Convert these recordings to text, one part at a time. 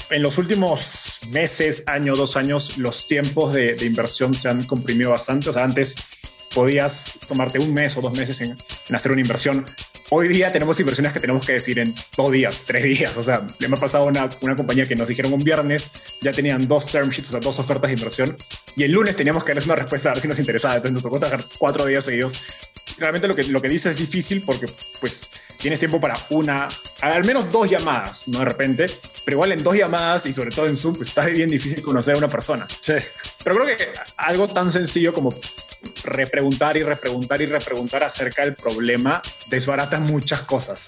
En los últimos meses, año, 2 años, los tiempos de inversión se han comprimido bastante. O sea, antes podías tomarte 1 mes o 2 meses en hacer una inversión. Hoy día tenemos inversiones que tenemos que decir en 2 días, 3 días. O sea, le me ha pasado una compañía que nos dijeron un viernes, ya tenían 2 term sheets, o sea, 2 ofertas de inversión. Y el lunes teníamos que darles una respuesta a ver si nos interesaba. Entonces nos tocó trabajar 4 días seguidos. Realmente lo que dice es difícil porque pues tienes tiempo para al menos 2 llamadas, no de repente, pero igual en 2 llamadas y sobre todo en Zoom, pues está bien difícil conocer a una persona. Sí. Pero creo que algo tan sencillo como repreguntar y repreguntar y repreguntar acerca del problema desbarata muchas cosas.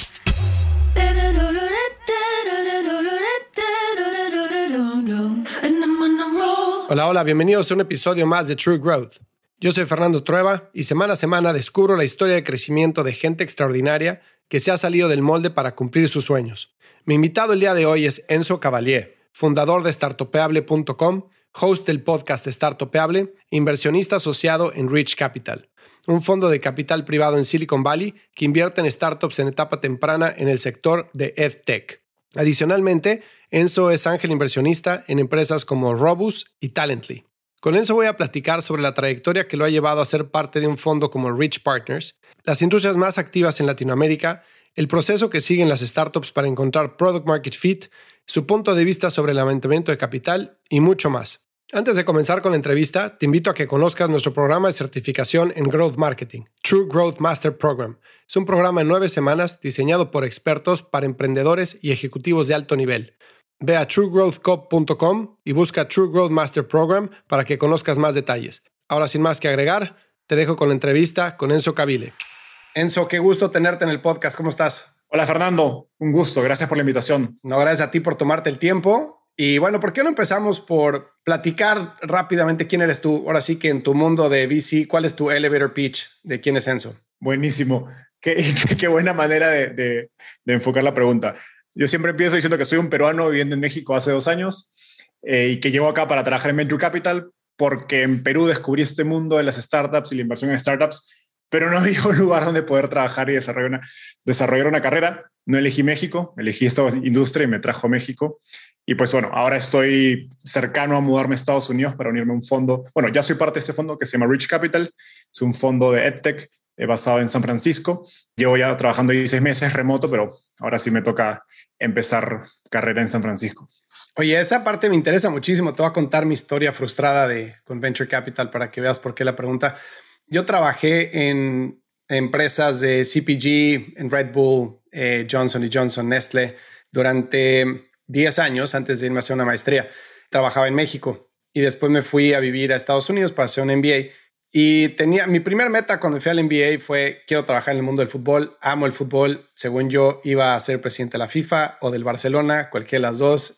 Hola, bienvenidos a un episodio más de True Growth. Yo soy Fernando Trueba y semana a semana descubro la historia de crecimiento de gente extraordinaria que se ha salido del molde para cumplir sus sueños. Mi invitado el día de hoy es Enzo Cavalier, fundador de Startupeable.com, host del podcast Startupeable, inversionista asociado en Rich Capital, un fondo de capital privado en Silicon Valley que invierte en startups en etapa temprana en el sector de EdTech. Adicionalmente, Enzo es ángel inversionista en empresas como Robus y Talently. Con Enzo voy a platicar sobre la trayectoria que lo ha llevado a ser parte de un fondo como Rich Partners, las industrias más activas en Latinoamérica, el proceso que siguen las startups para encontrar product market fit, su punto de vista sobre el levantamiento de capital y mucho más. Antes de comenzar con la entrevista, te invito a que conozcas nuestro programa de certificación en Growth Marketing, True Growth Master Program. Es un programa de 9 semanas diseñado por expertos para emprendedores y ejecutivos de alto nivel. Ve a truegrowthcop.com y busca True Growth Master Program para que conozcas más detalles. Ahora, sin más que agregar, te dejo con la entrevista con Enzo Cavalier. Enzo, qué gusto tenerte en el podcast. ¿Cómo estás? Hola, Fernando. Un gusto. Gracias por la invitación. No, gracias a ti por tomarte el tiempo. Y bueno, ¿por qué no empezamos por platicar rápidamente quién eres tú? Ahora sí que en tu mundo de VC, ¿cuál es tu elevator pitch de quién es Enzo? Buenísimo. Qué buena manera de enfocar la pregunta. Yo siempre empiezo diciendo que soy un peruano viviendo en México hace 2 años y que llego acá para trabajar en Venture Capital porque en Perú descubrí este mundo de las startups y la inversión en startups, pero no había un lugar donde poder trabajar y desarrollar una carrera. No elegí México, elegí esta industria y me trajo a México. Y pues bueno, ahora estoy cercano a mudarme a Estados Unidos para unirme a un fondo. Bueno, ya soy parte de este fondo que se llama Rich Capital. Es un fondo de EdTech basado en San Francisco. Llevo ya trabajando ahí 6 meses remoto, pero ahora sí me toca empezar carrera en San Francisco. Oye, esa parte me interesa muchísimo. Te voy a contar mi historia frustrada con Venture Capital para que veas por qué la pregunta. Yo trabajé en empresas de CPG, en Red Bull, Johnson & Johnson, Nestlé, durante 10 años antes de irme a hacer una maestría. Trabajaba en México y después me fui a vivir a Estados Unidos para hacer un MBA. Y tenía mi primer meta cuando fui al MBA fue quiero trabajar en el mundo del fútbol. Amo el fútbol. Según yo iba a ser presidente de la FIFA o del Barcelona, cualquiera de las dos.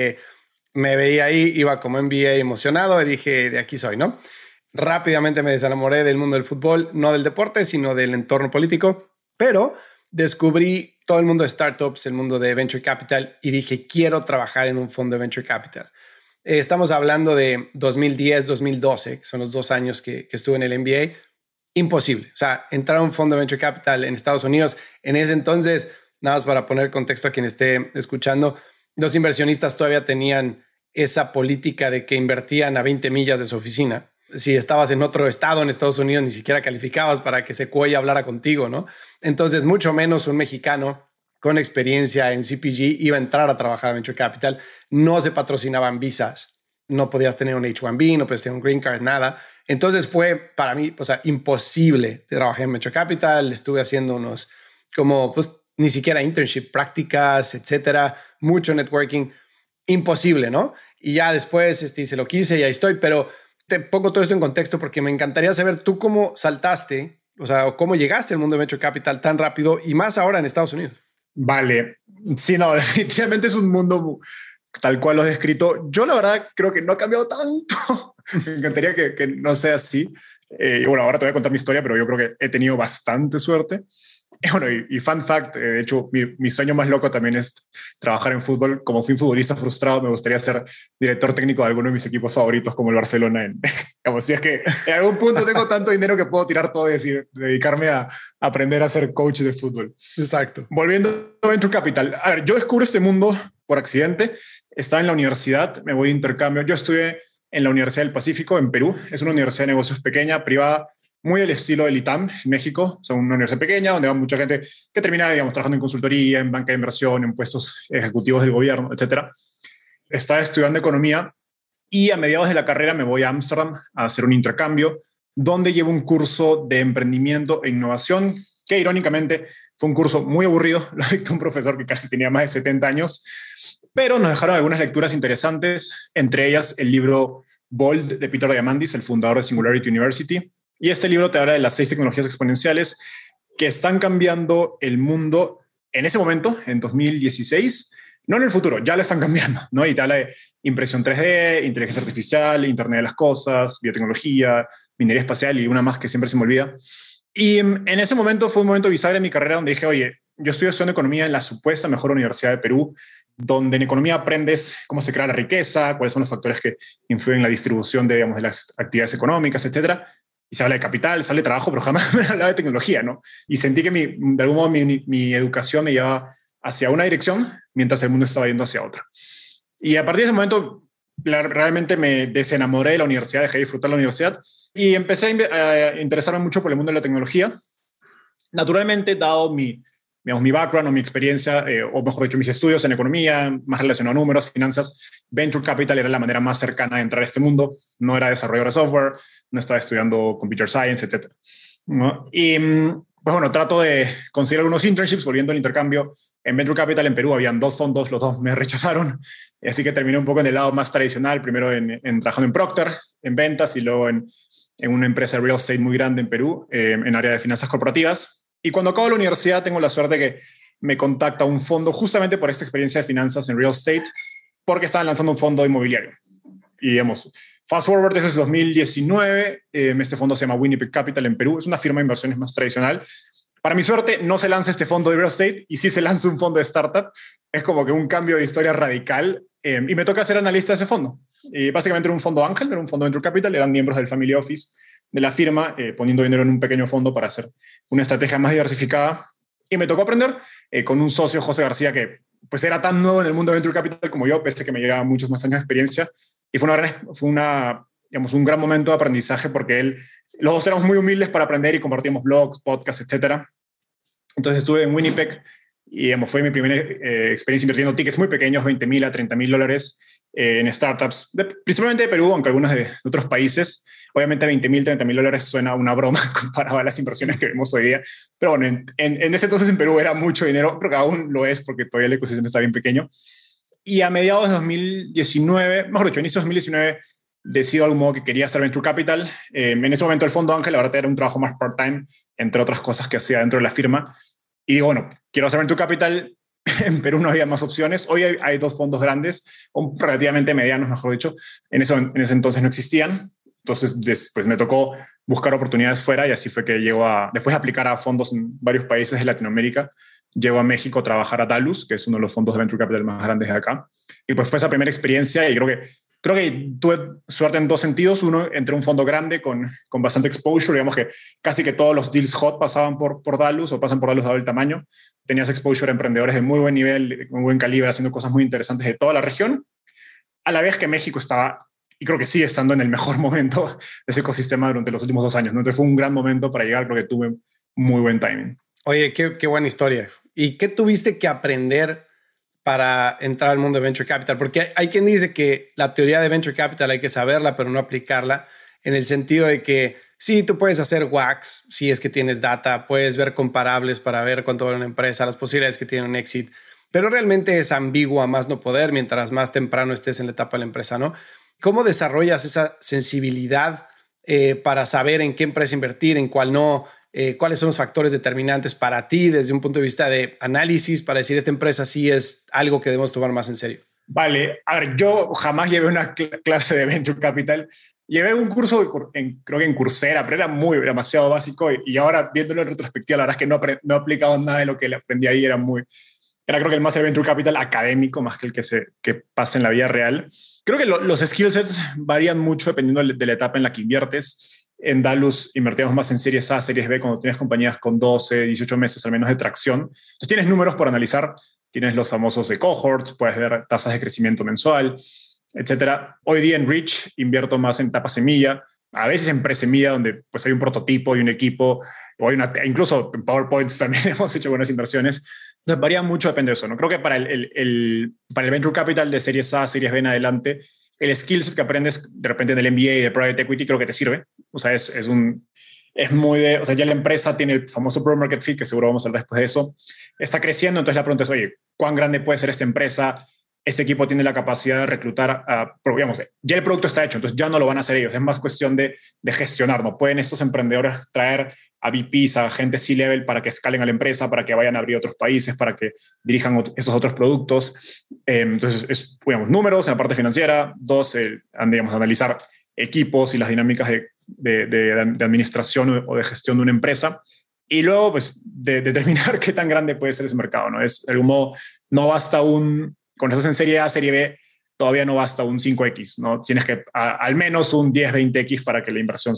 Me veía ahí, iba como MBA emocionado y dije de aquí soy, ¿no? Rápidamente me desenamoré del mundo del fútbol, no del deporte, sino del entorno político. Pero descubrí todo el mundo de startups, el mundo de Venture Capital y dije quiero trabajar en un fondo de Venture Capital. Estamos hablando de 2010, 2012, que son los 2 años que estuve en el MBA. Imposible. O sea, entrar a un fondo de Venture Capital en Estados Unidos, en ese entonces, nada más para poner contexto a quien esté escuchando, los inversionistas todavía tenían esa política de que invertían a 20 millas de su oficina. Si estabas en otro estado en Estados Unidos, ni siquiera calificabas para que Sequoia hablara contigo, ¿no? Entonces, mucho menos un mexicano con experiencia en CPG iba a entrar a trabajar en Venture Capital. No se patrocinaban visas. No podías tener un H-1B, no podías tener un green card, nada. Entonces fue para mí, imposible trabajar en Venture Capital. Estuve haciendo unos ni siquiera internship, prácticas, etcétera. Mucho networking. Imposible, ¿no? Y ya después se lo quise y ahí estoy. Pero te pongo todo esto en contexto porque me encantaría saber tú cómo saltaste, o cómo llegaste al mundo de Venture Capital tan rápido y más ahora en Estados Unidos. Vale. Sí, no, definitivamente es un mundo tal cual lo has descrito. Yo la verdad creo que no ha cambiado tanto. Me encantaría que no sea así. Bueno, ahora te voy a contar mi historia, pero yo creo que he tenido bastante suerte. Bueno, y fun fact, de hecho, mi sueño más loco también es trabajar en fútbol. Como fui un futbolista frustrado, me gustaría ser director técnico de alguno de mis equipos favoritos, como el Barcelona. Como si es que en algún punto tengo tanto dinero que puedo tirar todo y dedicarme a aprender a ser coach de fútbol. Exacto. Volviendo a Venture Capital. A ver, yo descubro este mundo por accidente. estaba en la universidad, me voy de intercambio. Yo estudié en la Universidad del Pacífico, en Perú. Es una universidad de negocios pequeña, privada, muy del estilo del ITAM en México. O sea, una universidad pequeña donde va mucha gente que termina, digamos, trabajando en consultoría, en banca de inversión, en puestos ejecutivos del gobierno, etcétera. Estaba estudiando economía y a mediados de la carrera me voy a Ámsterdam a hacer un intercambio donde llevo un curso de emprendimiento e innovación que irónicamente fue un curso muy aburrido. Lo dictó un profesor que casi tenía más de 70 años, pero nos dejaron algunas lecturas interesantes, entre ellas el libro Bold de Peter Diamandis, el fundador de Singularity University. Y este libro te habla de las 6 tecnologías exponenciales que están cambiando el mundo en ese momento, en 2016, no en el futuro, ya lo están cambiando, ¿no? Y te habla de impresión 3D, inteligencia artificial, Internet de las cosas, biotecnología, minería espacial y una más que siempre se me olvida. Y en ese momento fue un momento bisagra en mi carrera donde dije, oye, yo estoy estudiando economía en la supuesta mejor universidad de Perú, donde en economía aprendes cómo se crea la riqueza, cuáles son los factores que influyen en la distribución de, digamos, de las actividades económicas, etcétera. Y se habla de capital, se habla de trabajo, pero jamás me hablaba de tecnología, ¿no? Y sentí que de algún modo mi educación me llevaba hacia una dirección mientras el mundo estaba yendo hacia otra. Y a partir de ese momento realmente me desenamoré de la universidad, dejé de disfrutar la universidad y empecé a interesarme mucho por el mundo de la tecnología. Naturalmente, dado mi background o mi experiencia, o mejor dicho, mis estudios en economía, más relacionado a números, finanzas, venture capital era la manera más cercana de entrar a este mundo. No era desarrollador de software, no estaba estudiando computer science, etc. ¿No? Y pues bueno, trato de conseguir algunos internships, volviendo al intercambio. En venture capital en Perú habían 2 fondos, los 2 me rechazaron, así que terminé un poco en el lado más tradicional, primero trabajando en Procter, en ventas, y luego en una empresa de real estate muy grande en Perú, en área de finanzas corporativas. Y cuando acabo la universidad tengo la suerte que me contacta un fondo justamente por esta experiencia de finanzas en real estate, porque estaban lanzando un fondo inmobiliario. Y digamos, fast forward desde 2019, este fondo se llama Winnipeg Capital en Perú, es una firma de inversiones más tradicional. Para mi suerte, no se lanza este fondo de real estate y sí se lanza un fondo de startup. Es como que un cambio de historia radical y me toca ser analista de ese fondo. Y básicamente era un fondo ángel, era un fondo venture capital, eran miembros del family office de la firma poniendo dinero en un pequeño fondo para hacer una estrategia más diversificada. Y me tocó aprender con un socio, José García, que pues era tan nuevo en el mundo de venture capital como yo, pese a que me llevaba muchos más años de experiencia. Y fue un gran momento de aprendizaje porque los dos éramos muy humildes para aprender y compartíamos blogs, podcasts, etc. Entonces estuve en Winnipeg y fue mi primera experiencia invirtiendo tickets muy pequeños, $20,000 a $30,000 en startups, principalmente de Perú, aunque algunas de otros países. Obviamente $20,000, $30,000 suena una broma comparado a las inversiones que vemos hoy día. Pero bueno, en ese entonces en Perú era mucho dinero, creo que aún lo es porque todavía el ecosistema está bien pequeño. Y a mediados de 2019, mejor dicho, inicio de 2019, decido de algún modo que quería hacer venture capital. En ese momento el fondo ángel, la verdad, era un trabajo más part-time, entre otras cosas que hacía dentro de la firma. Y digo, bueno, quiero hacer venture capital. En Perú no había más opciones. Hoy hay 2 fondos grandes, o relativamente medianos, mejor dicho. En ese entonces no existían. Entonces, después me tocó buscar oportunidades fuera y así fue que después de aplicar a fondos en varios países de Latinoamérica, llego a México a trabajar a Dalus, que es uno de los fondos de venture capital más grandes de acá. Y pues fue esa primera experiencia y creo que tuve suerte en 2 sentidos. Uno, entré a un fondo grande con bastante exposure, digamos que casi que todos los deals hot pasaban por Dalus o pasan por Dalus dado el tamaño. Tenías exposure a emprendedores de muy buen nivel, muy buen calibre, haciendo cosas muy interesantes de toda la región, a la vez que México estaba, y creo que sigue estando en el mejor momento de ese ecosistema durante los últimos 2 años, ¿no? Entonces fue un gran momento para llegar, creo que tuve muy buen timing. Oye, qué buena historia. ¿Y qué tuviste que aprender para entrar al mundo de Venture Capital? Porque hay quien dice que la teoría de Venture Capital hay que saberla, pero no aplicarla, en el sentido de que sí, tú puedes hacer WACs si es que tienes data, puedes ver comparables para ver cuánto vale una empresa, las posibilidades que tiene un exit, pero realmente es ambigua más no poder mientras más temprano estés en la etapa de la empresa, ¿no? ¿Cómo desarrollas esa sensibilidad para saber en qué empresa invertir, en cuál no? ¿Cuáles son los factores determinantes para ti desde un punto de vista de análisis para decir esta empresa sí es algo que debemos tomar más en serio? Vale, a ver, yo jamás llevé una clase de Venture Capital. Llevé un curso, creo que en Coursera, pero era demasiado básico y ahora viéndolo en retrospectiva, la verdad es que no he aplicado nada de lo que le aprendí ahí. Era creo que el más de Venture Capital académico más que el que pasa en la vida real. Creo que los skill sets varían mucho dependiendo de la etapa en la que inviertes. En Dalus invertíamos más en series A, series B, cuando tienes compañías con 12, 18 meses al menos de tracción. Entonces tienes números por analizar, tienes los famosos de cohorts, puedes ver tasas de crecimiento mensual, etcétera. Hoy día en Reach invierto más en etapa semilla, a veces en pre-semilla, donde pues hay un prototipo y un equipo, o hay incluso en PowerPoints también hemos hecho buenas inversiones. Entonces varía mucho, depende de eso, ¿no? Creo que para para el Venture Capital de Series A, Series B en adelante, el skill set que aprendes de repente en el MBA y de Private Equity creo que te sirve. O sea, es muy de, o sea, ya la empresa tiene el famoso Product Market Fit, que seguro vamos a hablar después de eso, está creciendo, entonces la pregunta es, oye, ¿cuán grande puede ser esta empresa? Este equipo tiene la capacidad de reclutar, digamos, ya el producto está hecho, entonces ya no lo van a hacer ellos, es más cuestión de gestionar, ¿no? Pueden estos emprendedores traer a VPs, a gente C-level para que escalen a la empresa, para que vayan a abrir otros países, para que dirijan esos otros productos. Entonces, digamos, números en la parte financiera. Dos, digamos, analizar equipos y las dinámicas de administración o de gestión de una empresa. Y luego, pues, de determinar qué tan grande puede ser ese mercado, ¿no? De algún modo, no basta cuando estás en Serie A, Serie B, todavía no basta un 5X, ¿no? Tienes que al menos un 10, 20X para que la inversión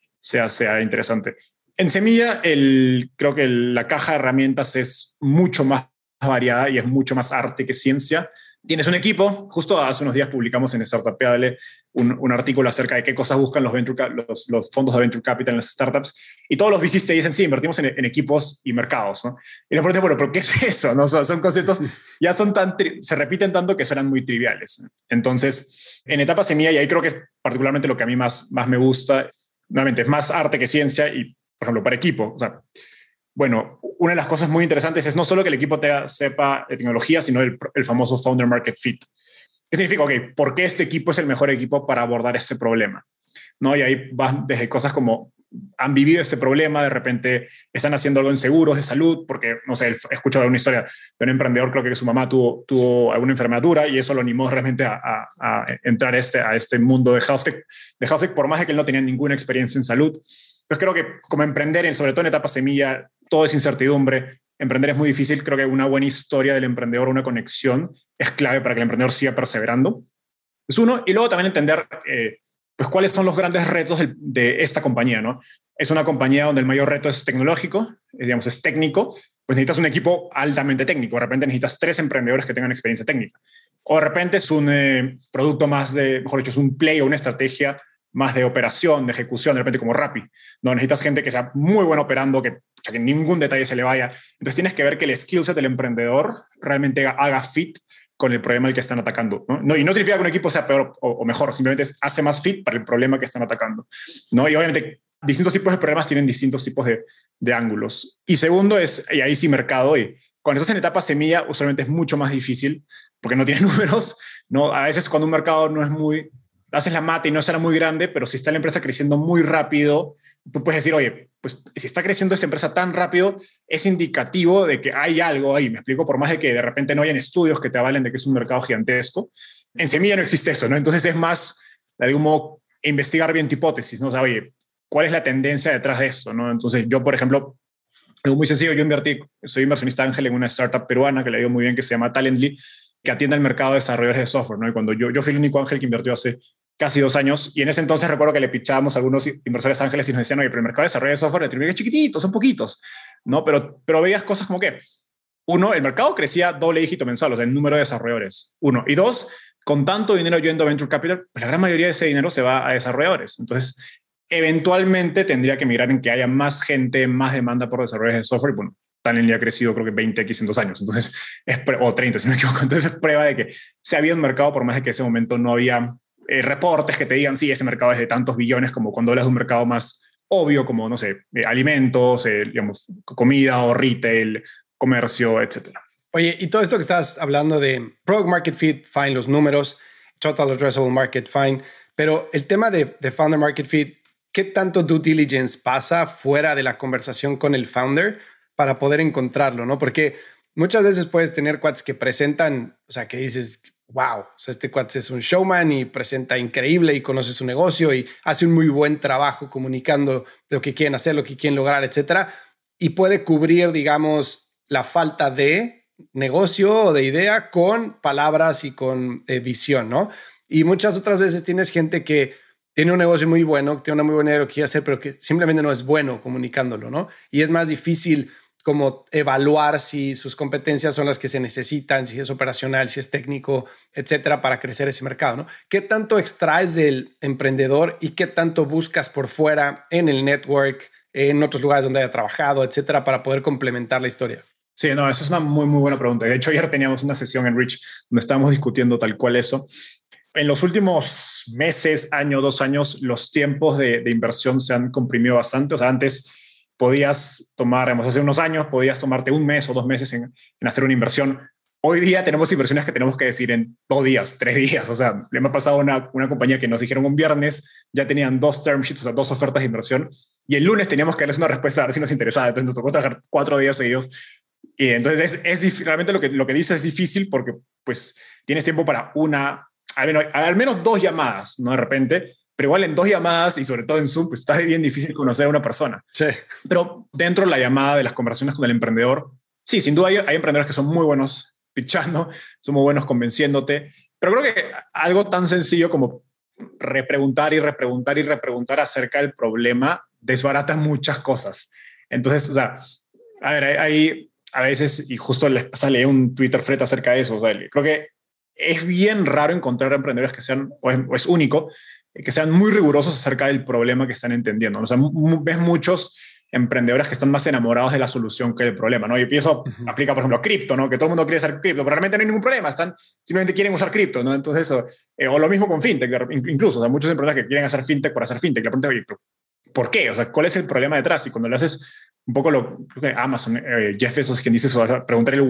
sea interesante. En semilla, creo que la caja de herramientas es mucho más variada y es mucho más arte que ciencia. Tienes un equipo, justo hace unos días publicamos en Startupeable un artículo acerca de qué cosas buscan los fondos de Venture Capital en las startups, y todos los VCs te dicen, sí, invertimos en equipos y mercados, ¿no? Y la pregunta es, bueno, ¿pero qué es eso? ¿No? Son conceptos, ya se repiten tanto que suenan muy triviales. Entonces, en etapa semilla, y ahí creo que particularmente lo que a mí más me gusta, nuevamente, es más arte que ciencia, y, por ejemplo, para equipo, o sea, bueno, una de las cosas muy interesantes es no solo que el equipo sepa de tecnología, sino el famoso Founder Market Fit. ¿Qué significa? Ok, ¿por qué este equipo es el mejor equipo para abordar este problema? ¿No? Y ahí van desde cosas como han vivido este problema, de repente están haciendo algo en seguros de salud, porque, no sé, he escuchado una historia de un emprendedor, creo que su mamá tuvo alguna enfermedad dura y eso lo animó realmente a entrar a este mundo de health tech, por más de que él no tenía ninguna experiencia en salud. Pues creo que como emprender, sobre todo en etapa semilla, todo es incertidumbre. Emprender es muy difícil. Creo que una buena historia del emprendedor, una conexión, es clave para que el emprendedor siga perseverando. Es uno. Y luego también entender pues cuáles son los grandes retos de esta compañía, ¿no? Es una compañía donde el mayor reto es tecnológico, es técnico, pues necesitas un equipo altamente técnico. De repente necesitas 3 emprendedores que tengan experiencia técnica. O de repente es un producto mejor dicho, es un play o una estrategia más de operación, de ejecución, de repente como Rappi. No necesitas gente que sea muy buena operando, que ningún detalle se le vaya. Entonces tienes que ver que el skill set del emprendedor realmente haga fit con el problema al que están atacando, ¿no? Y no significa que un equipo sea peor o mejor, simplemente hace más fit para el problema que están atacando, ¿no? Y obviamente distintos tipos de problemas tienen distintos tipos de ángulos. Y segundo y ahí sí mercado, y cuando estás en etapa semilla usualmente es mucho más difícil porque no tienes números, ¿no? A veces cuando un mercado no es muy, haces la mata y no será muy grande, pero si está la empresa creciendo muy rápido, tú puedes decir, oye, pues si está creciendo esta empresa tan rápido, es indicativo de que hay algo ahí. Me explico, por más de que de repente no hayan estudios que te avalen de que es un mercado gigantesco, en semilla no existe eso, ¿no? Entonces es más, de algún modo, investigar bien tu hipótesis, ¿no? O sea, oye, ¿cuál es la tendencia detrás de esto, ¿no? Entonces yo, por ejemplo, algo muy sencillo, soy inversionista ángel en una startup peruana que le ha ido muy bien, que se llama Talently, que atiende al mercado de desarrolladores de software, ¿no? Y cuando yo fui el único ángel que invirtió hace casi 2 años, y en ese entonces recuerdo que le pichábamos a algunos inversores ángeles y nos decían, oye, pero el mercado de desarrollo de software es chiquitito, son poquitos, ¿no? Pero veías cosas como que, uno, el mercado crecía doble dígito mensual, o sea, el número de desarrolladores, uno. Y dos, con tanto dinero yendo a Venture Capital, pues la gran mayoría de ese dinero se va a desarrolladores. Entonces, eventualmente tendría que mirar en que haya más gente, más demanda por desarrolladores de software, y bueno, Talently ha crecido creo que 20x en 2 años, entonces o 30 si no me equivoco, entonces es prueba de que se había un mercado, por más de que en ese momento no había reportes que te digan, sí, ese mercado es de tantos billones, como cuando hablas de un mercado más obvio, como, no sé, alimentos, digamos, comida o retail, comercio, etcétera. Oye, y todo esto que estás hablando de Product Market Fit, fine, los números, Total Addressable Market, fine, pero el tema de Founder Market Fit, ¿qué tanto due diligence pasa fuera de la conversación con el founder para poder encontrarlo, ¿no? Porque muchas veces puedes tener cuates que presentan, o sea, que dices, wow, o sea, este cuate es un showman y presenta increíble y conoce su negocio y hace un muy buen trabajo comunicando lo que quieren hacer, lo que quieren lograr, etcétera, y puede cubrir, digamos, la falta de negocio o de idea con palabras y con visión, ¿no? Y muchas otras veces tienes gente que tiene un negocio muy bueno, tiene una muy buena idea de lo que quiere hacer, pero que simplemente no es bueno comunicándolo, ¿no? Y es más difícil como evaluar si sus competencias son las que se necesitan, si es operacional, si es técnico, etcétera, para crecer ese mercado, ¿no? ¿Qué tanto extraes del emprendedor y qué tanto buscas por fuera en el network, en otros lugares donde haya trabajado, etcétera, para poder complementar la historia? Sí, no, esa es una muy, muy buena pregunta. De hecho, ayer teníamos una sesión en Rich donde estábamos discutiendo tal cual eso. En los últimos meses, año, 2 años, los tiempos de inversión se han comprimido bastante. O sea, antes podías tomar, hace unos años, podías tomarte 1 mes o 2 meses en hacer una inversión. Hoy día tenemos inversiones que tenemos que decir en 2 días, 3 días. O sea, le me ha pasado una compañía que nos dijeron un viernes, ya tenían 2 term sheets, o sea, 2 ofertas de inversión, y el lunes teníamos que darles una respuesta a ver si nos interesaba. Entonces nos tocó trabajar 4 días seguidos. Y entonces realmente lo que dice es difícil porque pues tienes tiempo para al menos 2 llamadas, ¿no? De repente, pero igual en 2 llamadas y sobre todo en Zoom, pues está bien difícil conocer a una persona. Sí. Pero dentro de la llamada de las conversaciones con el emprendedor, sí, sin duda hay emprendedores que son muy buenos pitchando, son muy buenos convenciéndote, pero creo que algo tan sencillo como repreguntar y repreguntar y repreguntar acerca del problema desbarata muchas cosas. Entonces, o sea, a ver, hay a veces, y justo les leí un Twitter thread acerca de eso, o sea, creo que es bien raro encontrar emprendedores que sean, o es único, que sean muy rigurosos acerca del problema que están entendiendo, ¿no? O sea, ves muchos emprendedores que están más enamorados de la solución que del problema, ¿no? Y eso aplica, por ejemplo, a cripto, ¿no? Que todo el mundo quiere hacer cripto, pero realmente no hay ningún problema, simplemente quieren usar cripto, ¿no? Entonces eso, o lo mismo con fintech, incluso, o sea, muchos emprendedores que quieren hacer fintech por hacer fintech, la pregunta es, ¿por qué? O sea, ¿cuál es el problema detrás? Y cuando lo haces un poco creo que Amazon, Jeff Bezos, quien dice eso, o sea, preguntar el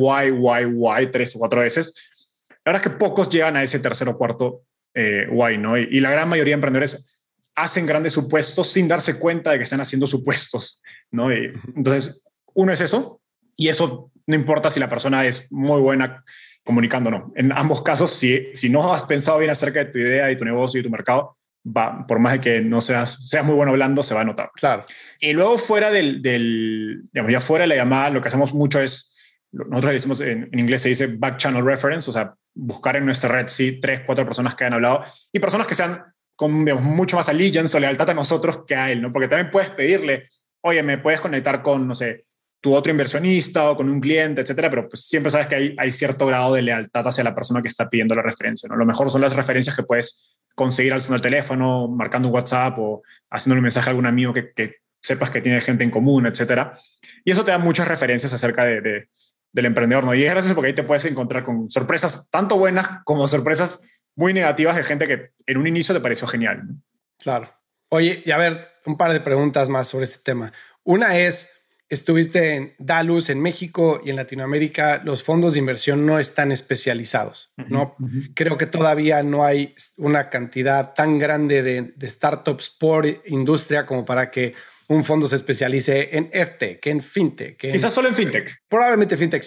why 3 o 4 veces, la verdad es que pocos llegan a ese tercer o cuarto why, ¿no? Y la gran mayoría de emprendedores hacen grandes supuestos sin darse cuenta de que están haciendo supuestos, ¿no? Y entonces, uno es eso, y eso no importa si la persona es muy buena comunicando o no. En ambos casos, si no has pensado bien acerca de tu idea y tu negocio y tu mercado, por más de que no seas muy bueno hablando, se va a notar. Claro. Y luego fuera digamos, ya fuera de la llamada, lo que hacemos mucho es, nosotros le decimos en inglés se dice back channel reference, o sea, buscar en nuestra red, sí, 3, 4 personas que han hablado y personas que sean con, digamos, mucho más allegiance o lealtad a nosotros que a él, ¿no? Porque también puedes pedirle, oye, me puedes conectar con, no sé, tu otro inversionista o con un cliente, etcétera, pero pues siempre sabes que hay cierto grado de lealtad hacia la persona que está pidiendo la referencia, ¿no? Lo mejor son las referencias que puedes conseguir alzando el teléfono, marcando un WhatsApp o haciéndole un mensaje a algún amigo que sepas que tiene gente en común, etcétera. Y eso te da muchas referencias acerca del emprendedor, ¿no? Y es gracioso porque ahí te puedes encontrar con sorpresas tanto buenas como sorpresas muy negativas de gente que en un inicio te pareció genial, ¿no? Claro. Oye, y a ver, un par de preguntas más sobre este tema. Una es, estuviste en Dalus, en México y en Latinoamérica, los fondos de inversión no están especializados, ¿no? Creo que todavía no hay una cantidad tan grande de startups por industria como para que un fondo se especialice en EdTech, en FinTech. Quizás solo en FinTech. Probablemente FinTech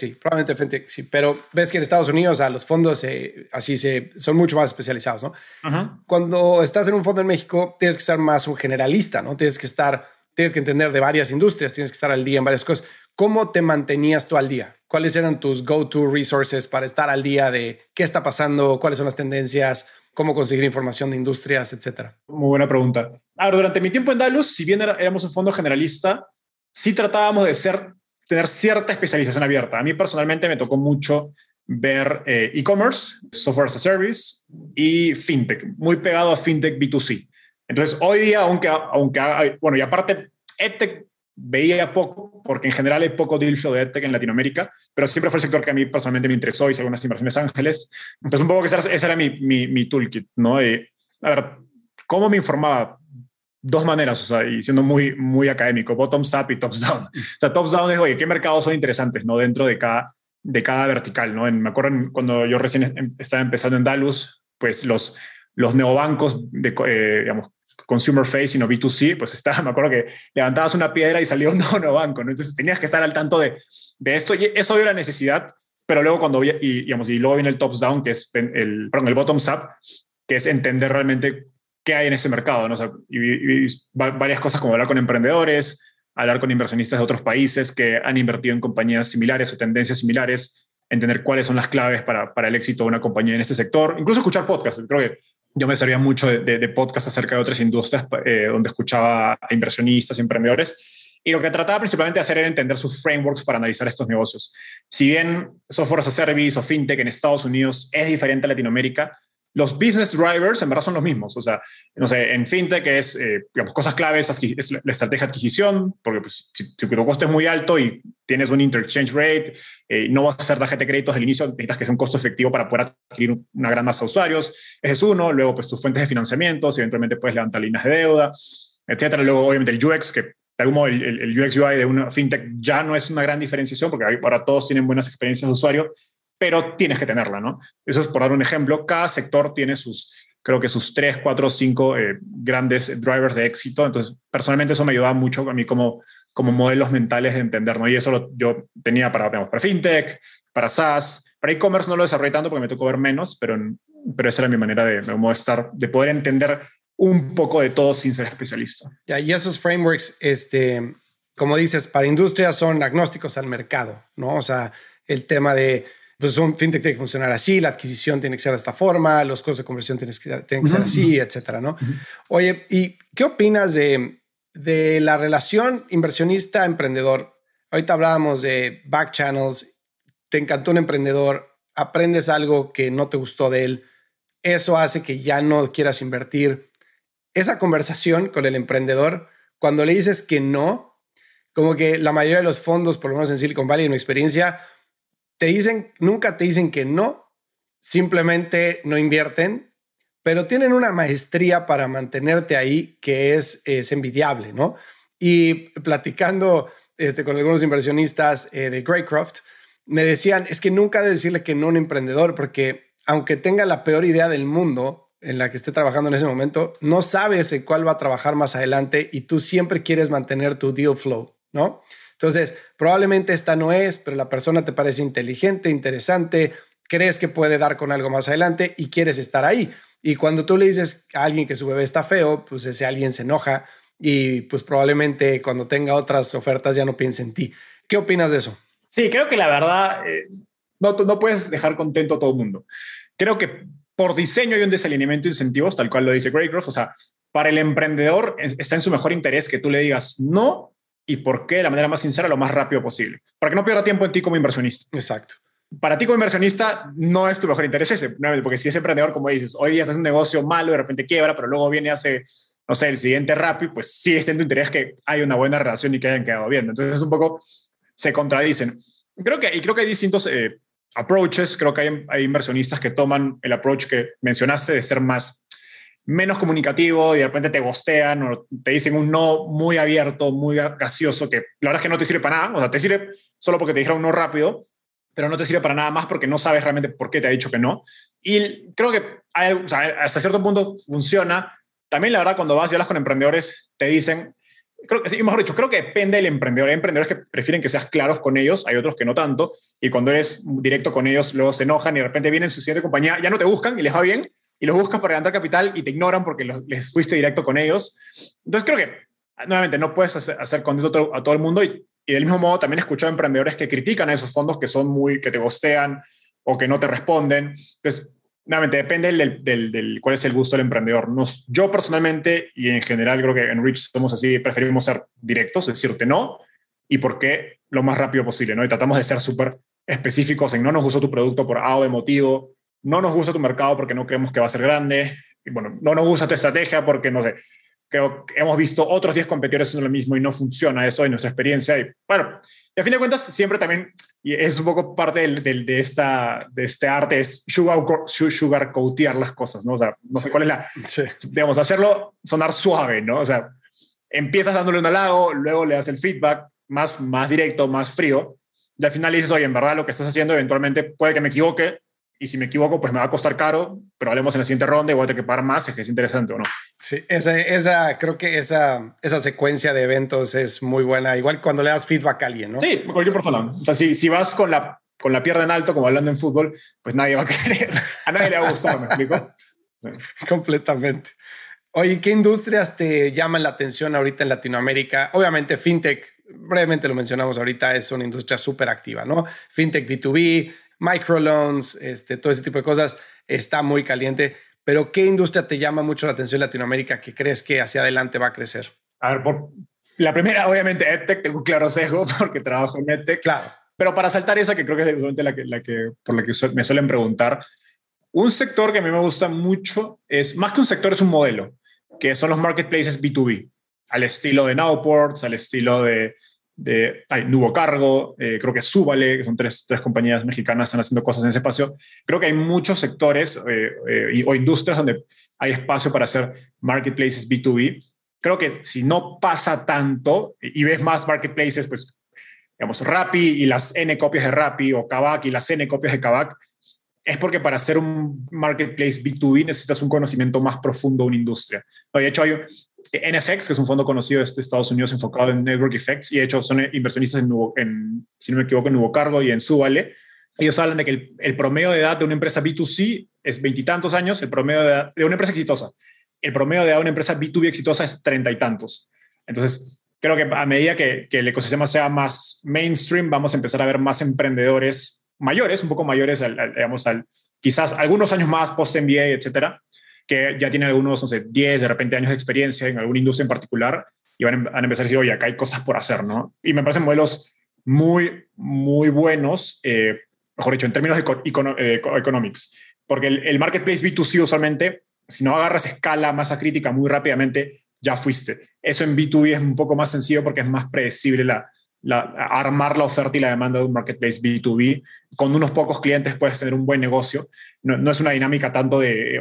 sí. Pero ves que en Estados Unidos los fondos son mucho más especializados, ¿no? Cuando estás en un fondo en México, tienes que ser más un generalista, ¿no? Tienes que entender de varias industrias, tienes que estar al día en varias cosas. ¿Cómo te mantenías tú al día? ¿Cuáles eran tus go-to resources para estar al día de qué está pasando, cuáles son las tendencias, cómo conseguir información de industrias, etcétera? Muy buena pregunta. Ahora, durante mi tiempo en Dalus, si bien éramos un fondo generalista, sí tratábamos de tener cierta especialización abierta. A mí personalmente me tocó mucho ver e-commerce, software as a service y fintech, muy pegado a fintech B2C. Entonces, hoy día, aunque bueno, y aparte, EdTech veía poco, porque en general hay poco deal flow de EdTech en Latinoamérica, pero siempre fue el sector que a mí personalmente me interesó, hice algunas inversiones ángeles. Entonces, un poco que ese era mi toolkit, ¿no? A ver, ¿cómo me informaba? 2 maneras, o sea, y siendo muy, muy académico, bottoms up y tops down. O sea, tops down es, oye, ¿qué mercados son interesantes, no? Dentro de cada vertical, ¿no? Me acuerdo cuando yo recién estaba empezando en Dalus, pues los neobancos digamos, consumer facing o B2C, pues me acuerdo que levantabas una piedra y salía un nuevo neobanco, ¿no? Entonces tenías que estar al tanto de esto y eso dio la necesidad, pero luego y luego viene el tops down, que es el bottoms up, que es entender realmente qué hay en ese mercado, ¿no? O sea, y varias cosas como hablar con emprendedores, hablar con inversionistas de otros países que han invertido en compañías similares o tendencias similares, entender cuáles son las claves para el éxito de una compañía en ese sector, incluso escuchar podcasts. Creo que yo me servía mucho de podcasts acerca de otras industrias donde escuchaba a inversionistas y emprendedores Y lo que trataba principalmente de hacer era entender sus frameworks para analizar estos negocios. Si bien software as a service o fintech en Estados Unidos es diferente a Latinoamérica, los business drivers en verdad son los mismos. O sea, no sé, en fintech es, digamos, cosas claves, es la estrategia de adquisición, porque pues, si tu costo es muy alto y tienes un interchange rate, no vas a hacer tarjeta de créditos al inicio, necesitas que sea un costo efectivo para poder adquirir una gran masa de usuarios. Ese es uno. Luego, pues tus fuentes de financiamiento, si eventualmente puedes levantar líneas de deuda, etcétera. Luego, obviamente, el UX, que de algún modo el UX UI de una fintech ya no es una gran diferenciación, porque ahora todos tienen buenas experiencias de usuario, pero tienes que tenerla, ¿no? Eso es por dar un ejemplo. Cada sector tiene creo que sus 3, 4, 5 grandes drivers de éxito. Entonces, personalmente eso me ayudaba mucho a mí como modelos mentales de entender, ¿no? Y eso yo tenía para fintech, para SaaS, para e-commerce no lo desarrollé tanto porque me tocó ver menos, pero esa era mi manera de poder entender un poco de todo sin ser especialista. Y esos frameworks, como dices, para industria son agnósticos al mercado, ¿no? O sea, el tema de pues un fintech tiene que funcionar así, la adquisición tiene que ser de esta forma, los costos de conversión tienen que ser así, etcétera, ¿no? Oye, ¿y qué opinas de la relación inversionista-emprendedor? Ahorita hablábamos de back channels, te encantó un emprendedor, aprendes algo que no te gustó de él, eso hace que ya no quieras invertir. Esa conversación con el emprendedor, cuando le dices que no, como que la mayoría de los fondos, por lo menos en Silicon Valley, en mi experiencia, nunca te dicen que no, simplemente no invierten, pero tienen una maestría para mantenerte ahí que es envidiable, ¿no? Y platicando con algunos inversionistas de Greycroft, me decían, es que nunca debes decirle que no a un emprendedor, porque aunque tenga la peor idea del mundo en la que esté trabajando en ese momento, no sabes en cuál va a trabajar más adelante y tú siempre quieres mantener tu deal flow, ¿no? Entonces, probablemente esta no es, pero la persona te parece inteligente, interesante, crees que puede dar con algo más adelante y quieres estar ahí. Y cuando tú le dices a alguien que su bebé está feo, pues ese alguien se enoja y pues probablemente cuando tenga otras ofertas ya no piense en ti. ¿Qué opinas de eso? Sí, creo que la verdad no puedes dejar contento a todo el mundo. Creo que por diseño hay un desalineamiento de incentivos, tal cual lo dice Greycroft. O sea, para el emprendedor está en su mejor interés que tú le digas no y por qué de la manera más sincera lo más rápido posible, para que no pierda tiempo en ti como inversionista. Exacto. Para ti como inversionista no es tu mejor interés ese, porque si es emprendedor, como dices, hoy día haces un negocio malo y de repente quiebra, pero luego viene y hace, no sé, el siguiente Rappi, pues sí es en tu interés que haya una buena relación y que hayan quedado bien. Entonces un poco se contradicen. Creo que hay distintos approaches. Creo que hay inversionistas que toman el approach que mencionaste de ser menos comunicativo y de repente te ghostean o te dicen un no muy abierto, muy gaseoso, que la verdad es que no te sirve para nada. O sea, te sirve solo porque te dijeron un no rápido, pero no te sirve para nada más porque no sabes realmente por qué te ha dicho que no. Y creo que o sea, hasta cierto punto funciona. También la verdad, cuando vas y hablas con emprendedores, te dicen, mejor dicho, creo que depende del emprendedor. Hay emprendedores que prefieren que seas claros con ellos, hay otros que no tanto, y cuando eres directo con ellos, luego se enojan y de repente vienen su siguiente compañía, ya no te buscan y les va bien, y los buscas para levantar capital y te ignoran porque les fuiste directo con ellos. Entonces creo que, nuevamente, no puedes hacer contento a todo el mundo y del mismo modo también he escuchado emprendedores que critican a esos fondos que que te gostean o que no te responden. Entonces, nuevamente, depende del cuál es el gusto del emprendedor. Yo personalmente y en general creo que en Rich somos así, preferimos ser directos, decirte no y por qué lo más rápido posible, ¿no? Y tratamos de ser súper específicos en no nos gusta tu producto por A o B motivo, no nos gusta tu mercado porque no creemos que va a ser grande, y bueno, no nos gusta tu estrategia porque, no sé, creo que hemos visto otros 10 competidores haciendo lo mismo y no funciona eso en nuestra experiencia. Y bueno, y a fin de cuentas, siempre también, y es un poco parte de este arte, es sugarcoatear las cosas, ¿no? O sea, no sé cuál es digamos, hacerlo sonar suave, ¿no? O sea, empiezas dándole un halago, luego le das el feedback más directo, más frío, y al final le dices, oye, en verdad lo que estás haciendo eventualmente puede que me equivoque, y si me equivoco, pues me va a costar caro, pero hablemos en la siguiente ronda y voy a tener que pagar más, es que es interesante o no. Sí, creo que esa secuencia de eventos es muy buena. Igual cuando le das feedback a alguien, ¿no? Sí, cualquier persona. O sea, si vas con la pierna en alto, como hablando en fútbol, pues nadie va a querer. A nadie le va a gustar, ¿me explico? Completamente. Oye, ¿qué industrias te llaman la atención ahorita en Latinoamérica? Obviamente, fintech, brevemente lo mencionamos ahorita, es una industria súper activa, ¿no? Fintech B2B, microloans, todo ese tipo de cosas está muy caliente. Pero ¿qué industria te llama mucho la atención en Latinoamérica que crees que hacia adelante va a crecer? A ver, La primera, obviamente, EdTech, tengo un claro sesgo porque trabajo en EdTech. Claro. Pero para saltar esa, que creo que es por la que me suelen preguntar, un sector que a mí me gusta mucho es, más que un sector, es un modelo, que son los marketplaces B2B, al estilo de Nowports, al estilo de Nubo Cargo, creo que Súbale, que son tres compañías mexicanas que están haciendo cosas en ese espacio. Creo que hay muchos sectores o industrias donde hay espacio para hacer marketplaces B2B. Creo que si no pasa tanto y ves más marketplaces, pues, digamos, Rappi y las N copias de Rappi o Kavak y las N copias de Kavak, es porque para hacer un marketplace B2B necesitas un conocimiento más profundo de una industria. De hecho, hay NFX, que es un fondo conocido de Estados Unidos enfocado en network effects, y de hecho son inversionistas si no me equivoco, en Nubo Cargo y en Súbale. Ellos hablan de que el promedio de edad de una empresa B2C es 20 y tantos años, el promedio de edad de una empresa exitosa. El promedio de edad de una empresa B2B exitosa es 30 y tantos. Entonces, creo que a medida que el ecosistema sea más mainstream, vamos a empezar a ver más emprendedores mayores, un poco mayores, quizás algunos años más post-MBA, etcétera, que ya tienen algunos, no sé, 10, de repente años de experiencia en alguna industria en particular y van a empezar a decir, oye, acá hay cosas por hacer, ¿no? Y me parecen modelos muy, muy buenos, mejor dicho, en términos de economics, porque el marketplace B2C usualmente, si no agarras escala, masa crítica muy rápidamente, ya fuiste. Eso en B2B es un poco más sencillo porque es más predecible armar la oferta y la demanda de un marketplace B2B. Con unos pocos clientes puedes tener un buen negocio. No es una dinámica tanto de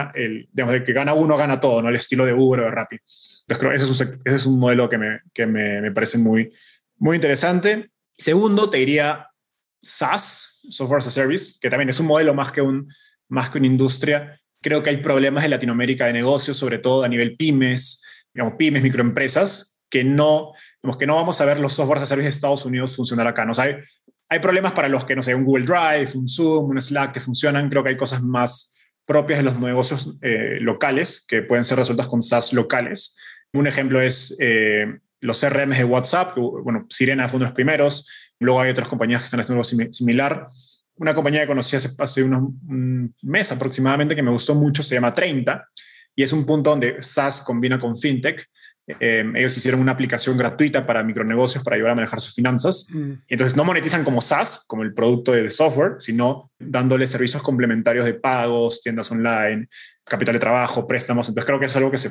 que gana uno, gana todo, ¿no? El estilo de Uber o de Rappi. Entonces creo que ese es un modelo que me parece muy, muy interesante. Segundo, te diría SaaS, Software as a Service, que también es un modelo más que una industria. Creo que hay problemas en Latinoamérica de negocios, sobre todo a nivel pymes, microempresas, que no vamos a ver los software as a service de Estados Unidos funcionar acá. ¿No? O sea, hay problemas para los que, no sé, un Google Drive, un Zoom, un Slack que funcionan. Creo que hay cosas más propias de los negocios locales que pueden ser resueltas con SaaS locales. Un ejemplo es los CRMs de WhatsApp. Bueno, Sirena fue uno de los primeros. Luego hay otras compañías que están haciendo algo similar. Una compañía que conocí hace un mes aproximadamente que me gustó mucho se llama 30 y es un punto donde SaaS combina con FinTech. Ellos hicieron una aplicación gratuita para micronegocios para ayudar a manejar sus finanzas. Y entonces no monetizan como SaaS, como el producto de software, sino dándole servicios complementarios de pagos, tiendas online, capital de trabajo, préstamos. Entonces creo que es algo que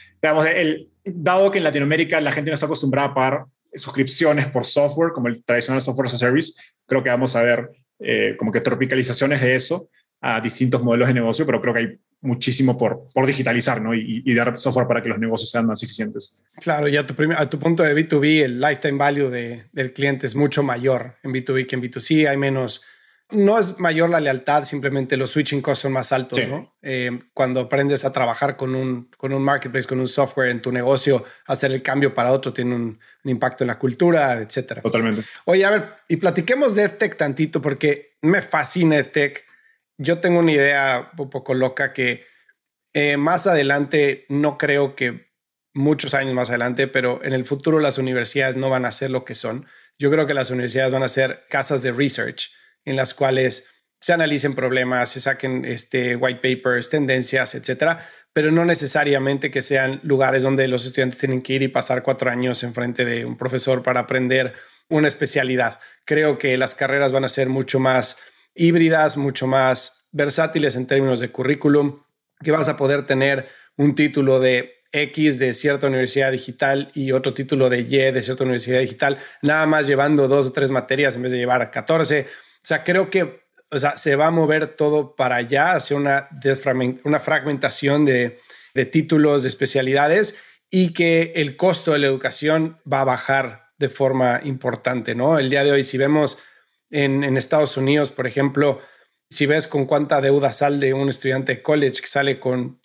dado que en Latinoamérica la gente no está acostumbrada a pagar suscripciones por software, como el tradicional software as a service, creo que vamos a ver como que tropicalizaciones de eso a distintos modelos de negocio, pero creo que hay muchísimo por digitalizar, ¿no? Y dar software para que los negocios sean más eficientes. Claro, y a tu punto de B2B, el lifetime value del cliente es mucho mayor en B2B que en B2C. Hay menos, no es mayor la lealtad, simplemente los switching costs son más altos, sí. ¿No? Cuando aprendes a trabajar con un marketplace, con un software en tu negocio, hacer el cambio para otro tiene un impacto en la cultura, etcétera. Totalmente. Oye, a ver, y platiquemos de EdTech tantito porque me fascina EdTech. Yo tengo una idea un poco loca que más adelante, no creo que muchos años más adelante, pero en el futuro las universidades no van a ser lo que son. Yo creo que las universidades van a ser casas de research en las cuales se analicen problemas, se saquen white papers, tendencias, etcétera, pero no necesariamente que sean lugares donde los estudiantes tienen que ir y pasar 4 años enfrente de un profesor para aprender una especialidad. Creo que las carreras van a ser mucho más híbridas, mucho más versátiles en términos de currículum, que vas a poder tener un título de X de cierta universidad digital y otro título de Y de cierta universidad digital, nada más llevando 2 o 3 materias en vez de llevar 14. O sea, creo que se va a mover todo para allá, hacia una fragmentación de títulos, de especialidades, y que el costo de la educación va a bajar de forma importante, ¿no? El día de hoy, si vemos en Estados Unidos, por ejemplo, si ves con cuánta deuda sale un estudiante de college que sale con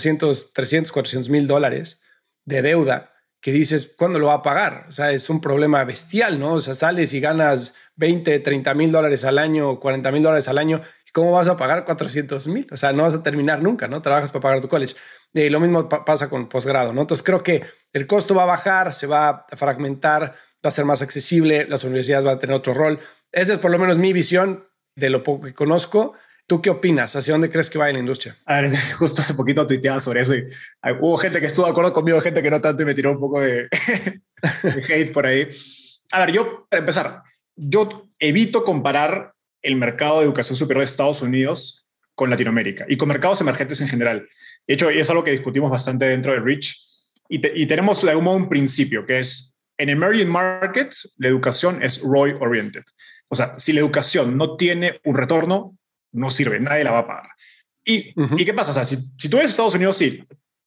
$400,000 de deuda, que dices, ¿cuándo lo va a pagar? O sea, es un problema bestial, ¿no? O sea, sales y ganas $20,000, $30,000 al año, $40,000 al año. ¿Cómo vas a pagar 400,000? O sea, no vas a terminar nunca, ¿no? Trabajas para pagar tu college. Lo mismo pasa con posgrado, ¿no? Entonces creo que el costo va a bajar, se va a fragmentar, va a ser más accesible, las universidades van a tener otro rol. Esa es por lo menos mi visión de lo poco que conozco. ¿Tú qué opinas? ¿Hacia dónde crees que va la industria? A ver, justo hace poquito tuiteaba sobre eso y hubo gente que estuvo de acuerdo conmigo, gente que no tanto y me tiró un poco de, de hate por ahí. A ver, yo, para empezar, yo evito comparar el mercado de educación superior de Estados Unidos con Latinoamérica y con mercados emergentes en general. De hecho, es algo que discutimos bastante dentro de Rich y tenemos de algún modo un principio que es en emerging markets, la educación es ROI oriented. O sea, si la educación no tiene un retorno, no sirve, nadie la va a pagar. ¿Y qué pasa? O sea, si tú ves Estados Unidos, sí,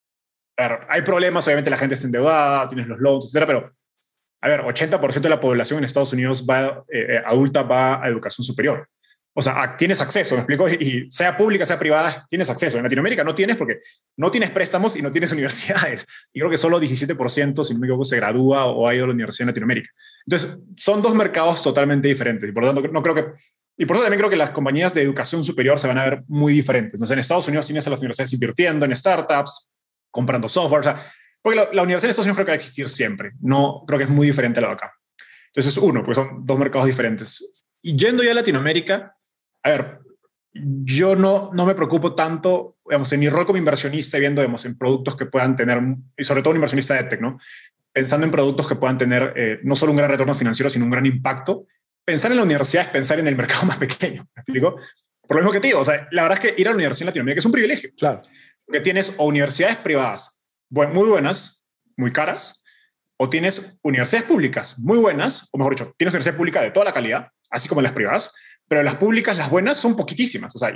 a ver, hay problemas, obviamente la gente está endeudada, tienes los loans, etcétera, pero a ver, 80% de la población en Estados Unidos adulta va a educación superior. O sea, tienes acceso, ¿me explico? Y sea pública, sea privada, tienes acceso. En Latinoamérica no tienes porque no tienes préstamos y no tienes universidades. Y creo que solo 17%, si no me equivoco, se gradúa o ha ido a la universidad en Latinoamérica. Entonces, son dos mercados totalmente diferentes. Y por lo tanto, no creo que... Y por eso también creo que las compañías de educación superior se van a ver muy diferentes. Entonces, en Estados Unidos tienes a las universidades invirtiendo en startups, comprando software. O sea, porque la universidad en Estados Unidos creo que va a existir siempre. No, creo que es muy diferente a la de acá. Entonces, uno, pues son dos mercados diferentes. Y yendo ya a Latinoamérica, a ver, yo no me preocupo tanto, digamos, en mi rol como inversionista, viendo, digamos, en productos que puedan tener, y sobre todo un inversionista de tech, ¿no? Pensando en productos que puedan tener no solo un gran retorno financiero, sino un gran impacto. Pensar en la universidad es pensar en el mercado más pequeño, ¿me explico? Por lo mismo que te digo, o sea, la verdad es que ir a la universidad en Latinoamérica es un privilegio. Claro. Porque tienes o universidades privadas muy buenas, muy caras, o tienes universidades públicas muy buenas, o mejor dicho, tienes universidad pública de toda la calidad, así como las privadas, pero las públicas, las buenas, son poquitísimas. O sea,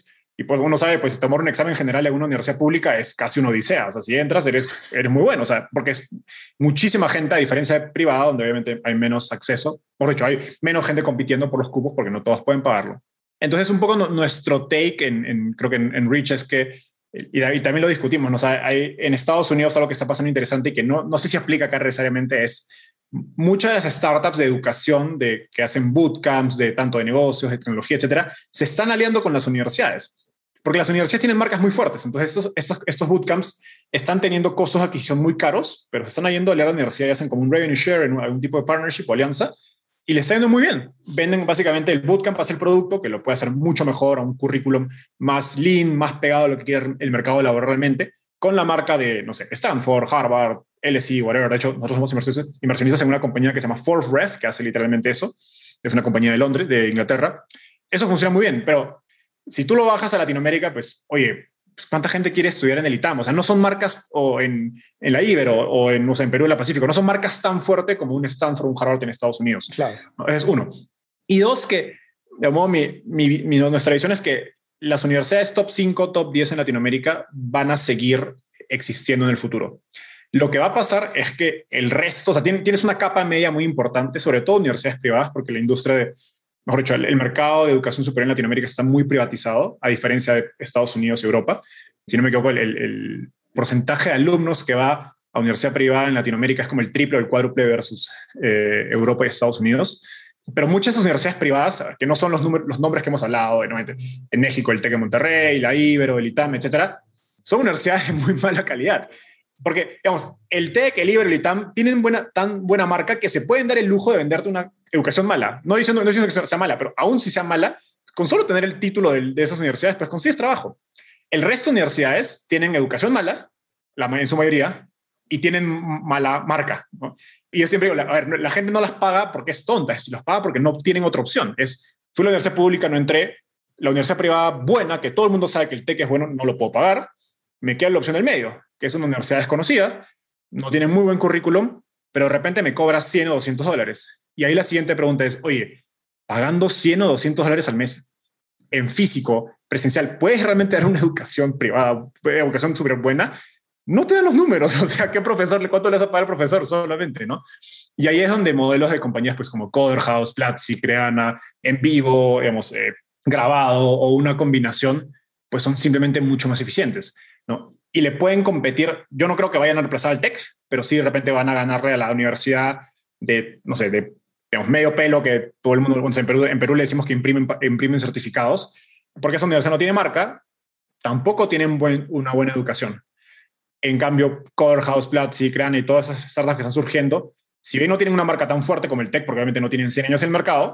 y pues uno sabe, pues tomar un examen general en una universidad pública es casi una odisea. O sea, si entras, eres muy bueno. O sea, porque es muchísima gente, a diferencia de privada, donde obviamente hay menos acceso. Por hecho, hay menos gente compitiendo por los cupos porque no todos pueden pagarlo. Entonces, un poco nuestro take creo que en Rich es que, y también lo discutimos, ¿no? O sea, hay en Estados Unidos algo que está pasando interesante y que no sé si aplica acá necesariamente es muchas de las startups de educación que hacen bootcamps de tanto de negocios, de tecnología, etcétera, se están aliando con las universidades. Porque las universidades tienen marcas muy fuertes. Entonces, estos bootcamps están teniendo costos de adquisición muy caros, pero se están yendo a la universidad y hacen como un revenue share, en algún tipo de partnership o alianza, y les está yendo muy bien. Venden básicamente el bootcamp hacia el producto, que lo puede hacer mucho mejor, a un currículum más lean, más pegado a lo que quiere el mercado laboral realmente, con la marca de, no sé, Stanford, Harvard, LSE, whatever. De hecho, nosotros somos inversionistas en una compañía que se llama Fourth Rev, que hace literalmente eso. Es una compañía de Londres, de Inglaterra. Eso funciona muy bien, pero si tú lo bajas a Latinoamérica, pues, oye, ¿cuánta gente quiere estudiar en el ITAM? O sea, no son marcas o en la Ibero o en, o sea, en Perú, en la Pacífico, no son marcas tan fuertes como un Stanford o un Harvard en Estados Unidos. Claro. ¿No? Ese es uno. Y dos, que de modo nuestra visión es que las universidades top 5, top 10 en Latinoamérica van a seguir existiendo en el futuro. Lo que va a pasar es que el resto, o sea, tienes una capa media muy importante, sobre todo universidades privadas, porque la industria mejor dicho, el mercado de educación superior en Latinoamérica está muy privatizado, a diferencia de Estados Unidos y Europa. Si no me equivoco, el porcentaje de alumnos que va a universidad privada en Latinoamérica es como el triple o el cuádruple versus Europa y Estados Unidos. Pero muchas de esas universidades privadas, que no son los nombres que hemos hablado, en México, el TEC de Monterrey, la Ibero, el ITAM, etcétera, son universidades de muy mala calidad. Porque, digamos, el TEC, el Ibero, el ITAM tienen tan buena marca que se pueden dar el lujo de venderte una educación mala. No diciendo que sea mala, pero aún si sea mala, con solo tener el título de esas universidades, pues consigues trabajo. El resto de universidades tienen educación mala, en su mayoría, y tienen mala marca, ¿no? Y yo siempre digo, a ver, la gente no las paga porque es tonta, las paga porque no tienen otra opción. Fui a la universidad pública, no entré. La universidad privada buena, que todo el mundo sabe que el TEC es bueno, no lo puedo pagar. Me queda la opción del medio, que es una universidad desconocida, no tiene muy buen currículum, pero de repente me cobra 100 o 200 dólares. Y ahí la siguiente pregunta es, oye, pagando 100 o 200 dólares al mes en físico, presencial, ¿puedes realmente dar una educación privada, educación súper buena? No te dan los números, o sea, ¿cuánto le vas a pagar al profesor solamente, no? Y ahí es donde modelos de compañías pues como Coder House, Platzi, Creana, en vivo, digamos, grabado o una combinación, pues son simplemente mucho más eficientes, ¿no? Y le pueden competir, yo no creo que vayan a reemplazar al TEC, pero sí de repente van a ganarle a la universidad de, no sé, de digamos, medio pelo que todo el mundo, en Perú le decimos que imprimen certificados, porque esa universidad no tiene marca, tampoco tienen una buena educación. En cambio, Coder House, Platzi, Creana y todas esas startups que están surgiendo, si bien no tienen una marca tan fuerte como el TEC, porque obviamente no tienen 100 años en el mercado,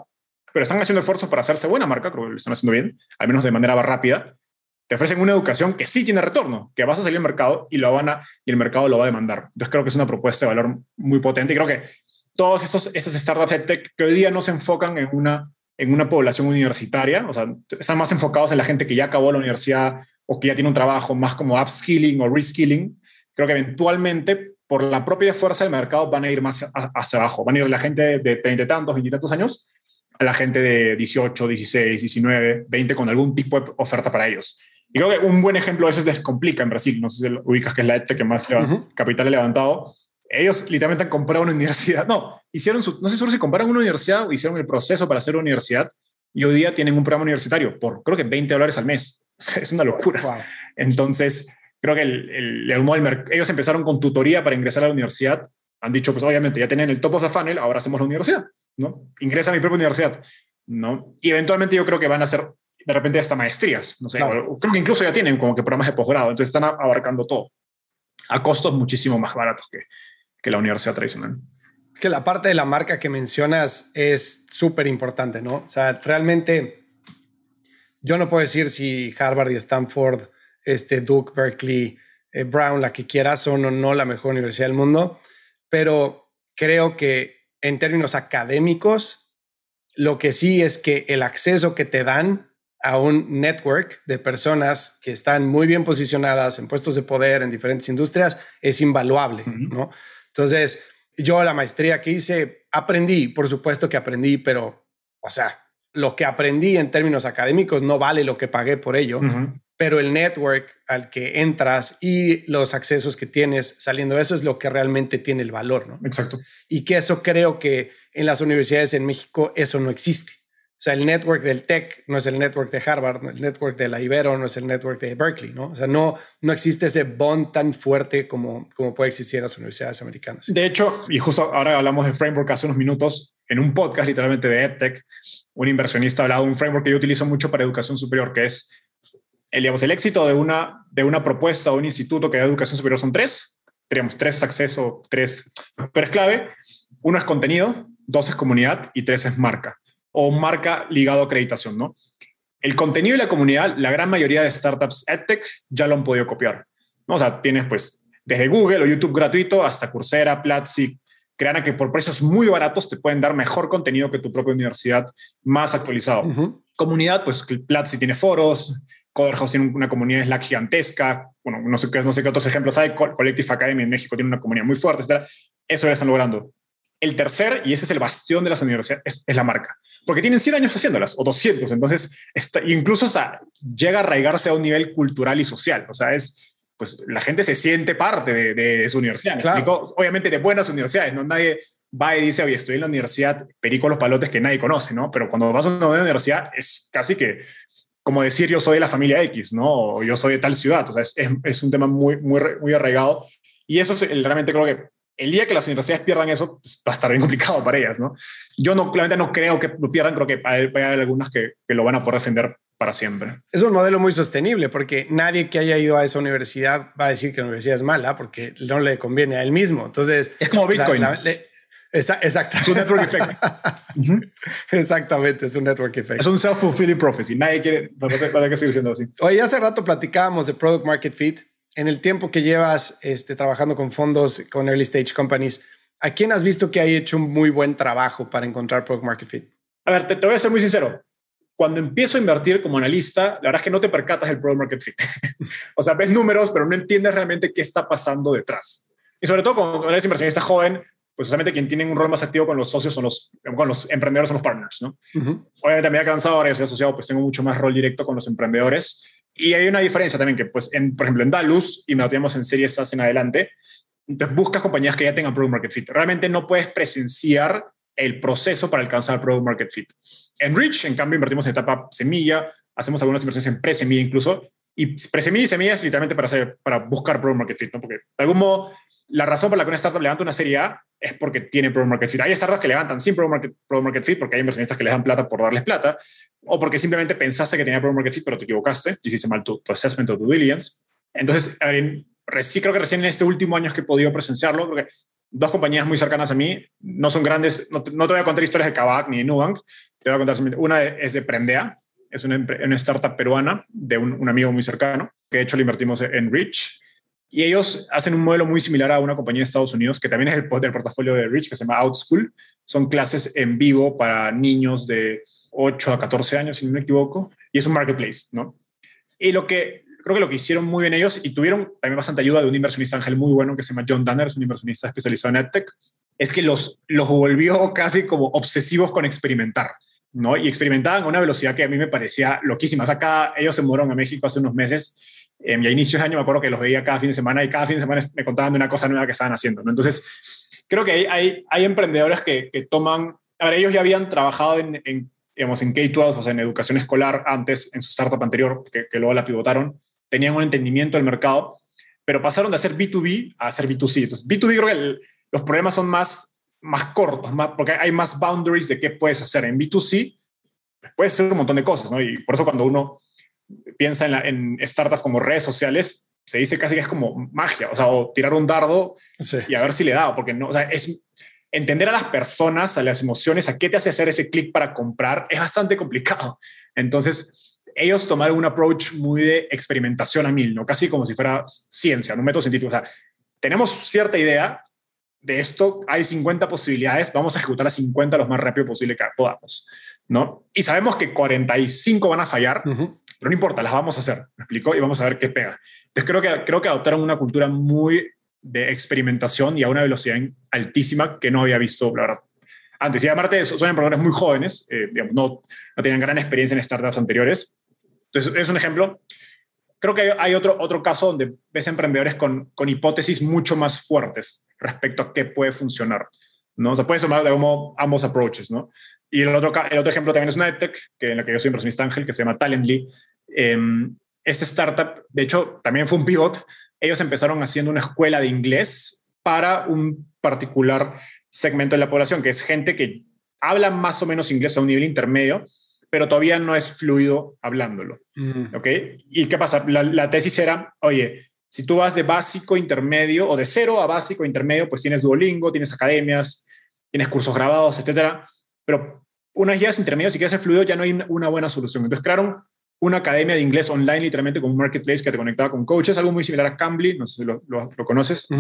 pero están haciendo esfuerzos para hacerse buena marca, creo que lo están haciendo bien, al menos de manera rápida. Te ofrecen una educación que sí tiene retorno, que vas a salir al mercado y y el mercado lo va a demandar. Entonces creo que es una propuesta de valor muy potente y creo que todos esas startups de tech que hoy día no se enfocan en una población universitaria, o sea, están más enfocados en la gente que ya acabó la universidad o que ya tiene un trabajo más como upskilling o reskilling. Creo que eventualmente, por la propia fuerza del mercado, van a ir más hacia abajo. Van a ir la gente de 30 y tantos, 20 y tantos años a la gente de 18, 16, 19, 20 con algún tipo de oferta para ellos. Y creo que un buen ejemplo de eso es Descomplica en Brasil. No sé si lo ubicas, que es la EdTech que más capital ha levantado. Ellos literalmente han comprado una universidad. No, no sé solo si compraron una universidad o hicieron el proceso para hacer una universidad y hoy día tienen un programa universitario por creo que $20 al mes. Es una locura. Wow. Entonces, creo que ellos empezaron con tutoría para ingresar a la universidad. Han dicho, pues obviamente ya tienen el top of the funnel, ahora hacemos la universidad, ¿no? Ingresa a mi propia universidad, ¿no? Y eventualmente yo creo que van a hacer de repente hasta maestrías, no sé, claro. Creo que incluso ya tienen como que programas de posgrado, entonces están abarcando todo a costos muchísimo más baratos que la universidad tradicional. Que la parte de la marca que mencionas es súper importante, ¿no? O sea, realmente yo no puedo decir si Harvard y Stanford, Duke, Berkeley, Brown, la que quieras, son o no la mejor universidad del mundo, pero creo que en términos académicos, lo que sí es que el acceso que te dan a un network de personas que están muy bien posicionadas en puestos de poder en diferentes industrias es invaluable, ¿no? Entonces, yo la maestría que hice, aprendí, por supuesto que aprendí, pero, o sea, lo que aprendí en términos académicos no vale lo que pagué por ello, pero el network al que entras y los accesos que tienes saliendo de eso es lo que realmente tiene el valor, ¿no? Exacto. Y que eso creo que en las universidades en México eso no existe. O sea, el network del Tech no es el network de Harvard, el network de la Ibero no es el network de Berkeley, ¿no? O sea, no existe ese bond tan fuerte como puede existir en las universidades americanas. De hecho, y justo ahora hablamos de framework hace unos minutos, en un podcast literalmente de EdTech, un inversionista hablaba de un framework que yo utilizo mucho para educación superior, que es, el éxito de una propuesta o un instituto que da educación superior son tres. Tenemos tres accesos, tres factores clave. Uno es contenido, dos es comunidad y tres es marca. O marca ligado a acreditación, ¿no? El contenido y la comunidad, la gran mayoría de startups EdTech ya lo han podido copiar, ¿no? O sea, tienes pues desde Google o YouTube gratuito hasta Coursera, Platzi, crean que por precios muy baratos te pueden dar mejor contenido que tu propia universidad, más actualizado. Comunidad, pues Platzi tiene foros, Coderhouse tiene una comunidad Slack gigantesca, bueno, no sé qué otros ejemplos hay, Collective Academy en México tiene una comunidad muy fuerte, etc. Eso ya están logrando. El tercer, y ese es el bastión de las universidades, es la marca. Porque tienen 100 años haciéndolas, o 200. Entonces, incluso llega a arraigarse a un nivel cultural y social. O sea, pues la gente se siente parte de su universidad. Claro. Obviamente de buenas universidades, ¿no? Nadie va y dice, oye, estoy en la universidad Perico Los Palotes que nadie conoce, ¿no? Pero cuando vas a una buena universidad es casi que como decir yo soy de la familia X, ¿no? O yo soy de tal ciudad. O sea, es un tema muy, muy, muy arraigado. Y eso realmente creo que el día que las universidades pierdan eso, pues va a estar bien complicado para ellas, ¿no? Yo claramente no creo que lo pierdan, creo que va a haber algunas que lo van a poder defender para siempre. Es un modelo muy sostenible porque nadie que haya ido a esa universidad va a decir que la universidad es mala porque no le conviene a él mismo. Entonces, es como Bitcoin. Exacto. Es un network effect. Exactamente, es un network effect. Es un self-fulfilling prophecy. Nadie quiere, va a seguir siendo así. Oye, hace rato platicábamos de Product Market Fit. En el tiempo que llevas trabajando con fondos, con early stage companies, ¿a quién has visto que haya hecho un muy buen trabajo para encontrar Product Market Fit? A ver, te voy a ser muy sincero. Cuando empiezo a invertir como analista, la verdad es que no te percatas del Product Market Fit. O sea, ves números, pero no entiendes realmente qué está pasando detrás. Y sobre todo cuando eres inversionista joven, pues justamente quien tiene un rol más activo con los socios con los emprendedores son los partners, ¿no? Obviamente a medida que he avanzado ahora, yo soy asociado, pues tengo mucho más rol directo con los emprendedores. Y hay una diferencia también que, pues, por ejemplo, en Dalus, y nos tenemos en Series A en adelante, entonces buscas compañías que ya tengan Product Market Fit. Realmente no puedes presenciar el proceso para alcanzar Product Market Fit. En Reach, en cambio, invertimos en etapa semilla, hacemos algunas inversiones en pre-semilla incluso, y pre-semilla y semilla es literalmente para buscar Product Market Fit, ¿no? Porque de algún modo, la razón por la que una startup levanta una serie A es porque tiene Product Market Fit. Hay startups que levantan sin Product Market Fit porque hay inversionistas que les dan plata por darles plata, o porque simplemente pensaste que tenía Product Market Fit, pero te equivocaste, hiciste mal tu assessment o tu diligence. Entonces, sí creo que recién en este último año es que he podido presenciarlo, porque dos compañías muy cercanas a mí, no son grandes, no te voy a contar historias de Kavak ni de Nubank, te voy a contar, una es de Prendea, es una startup peruana de un amigo muy cercano, que de hecho le invertimos en Rich, y ellos hacen un modelo muy similar a una compañía de Estados Unidos, que también es del portafolio de Rich, que se llama OutSchool. Son clases en vivo para niños de 8 a 14 años, si no me equivoco, y es un marketplace, ¿no? Y creo que lo que hicieron muy bien ellos, y tuvieron también bastante ayuda de un inversionista ángel muy bueno que se llama John Danner, es un inversionista especializado en EdTech, es que los volvió casi como obsesivos con experimentar, ¿no? Y experimentaban a una velocidad que a mí me parecía loquísima. O sea, ellos se mudaron a México hace unos meses, y a inicios de año me acuerdo que los veía cada fin de semana, y cada fin de semana me contaban de una cosa nueva que estaban haciendo, ¿no? Entonces, creo que hay emprendedores que toman... A ver, ellos ya habían trabajado digamos, en K-12, o sea, en educación escolar antes, en su startup anterior, que luego la pivotaron, tenían un entendimiento del mercado, pero pasaron de hacer B2B a hacer B2C. Entonces, B2B creo que los problemas son más cortos, porque hay más boundaries de qué puedes hacer. En B2C puedes hacer un montón de cosas, ¿no? Y por eso cuando uno piensa en startups como redes sociales, se dice casi que es como magia, o sea, o tirar un dardo y a ver si le da, porque no, o sea, es entender a las personas, a las emociones, a qué te hace hacer ese clic para comprar, es bastante complicado. Entonces, ellos tomaron un approach muy de experimentación a mil, ¿no? Casi como si fuera ciencia, un método científico. O sea, tenemos cierta idea de esto, hay 50 posibilidades, vamos a ejecutar las 50 lo más rápido posible que podamos, ¿no? Y sabemos que 45 van a fallar, pero no importa, las vamos a hacer, ¿me explico? Y vamos a ver qué pega. Entonces creo que adoptaron una cultura muy de experimentación y a una velocidad altísima que no había visto, la verdad. Antes, y aparte son emprendedores muy jóvenes, digamos, no tenían gran experiencia en startups anteriores. Entonces, es un ejemplo. Creo que hay otro caso donde ves emprendedores con hipótesis mucho más fuertes respecto a qué puede funcionar, ¿no? O sea, puedes tomar de como ambos approaches, ¿no? Y el otro ejemplo también es una EdTech, en la que yo soy inversionista ángel, que se llama Talently. Este startup, de hecho, también fue un pivot. Ellos empezaron haciendo una escuela de inglés para un particular segmento de la población, que es gente que habla más o menos inglés a un nivel intermedio, pero todavía no es fluido hablándolo. ¿Ok? ¿Y qué pasa? La tesis era, oye, si tú vas de básico, intermedio, o de cero a básico, intermedio, pues tienes Duolingo, tienes academias, tienes cursos grabados, etcétera. Pero una vez llegas intermedio, si quieres ser fluido, ya no hay una buena solución. Entonces crearon una academia de inglés online, literalmente con un marketplace que te conectaba con coaches, algo muy similar a Cambly, no sé si lo conoces.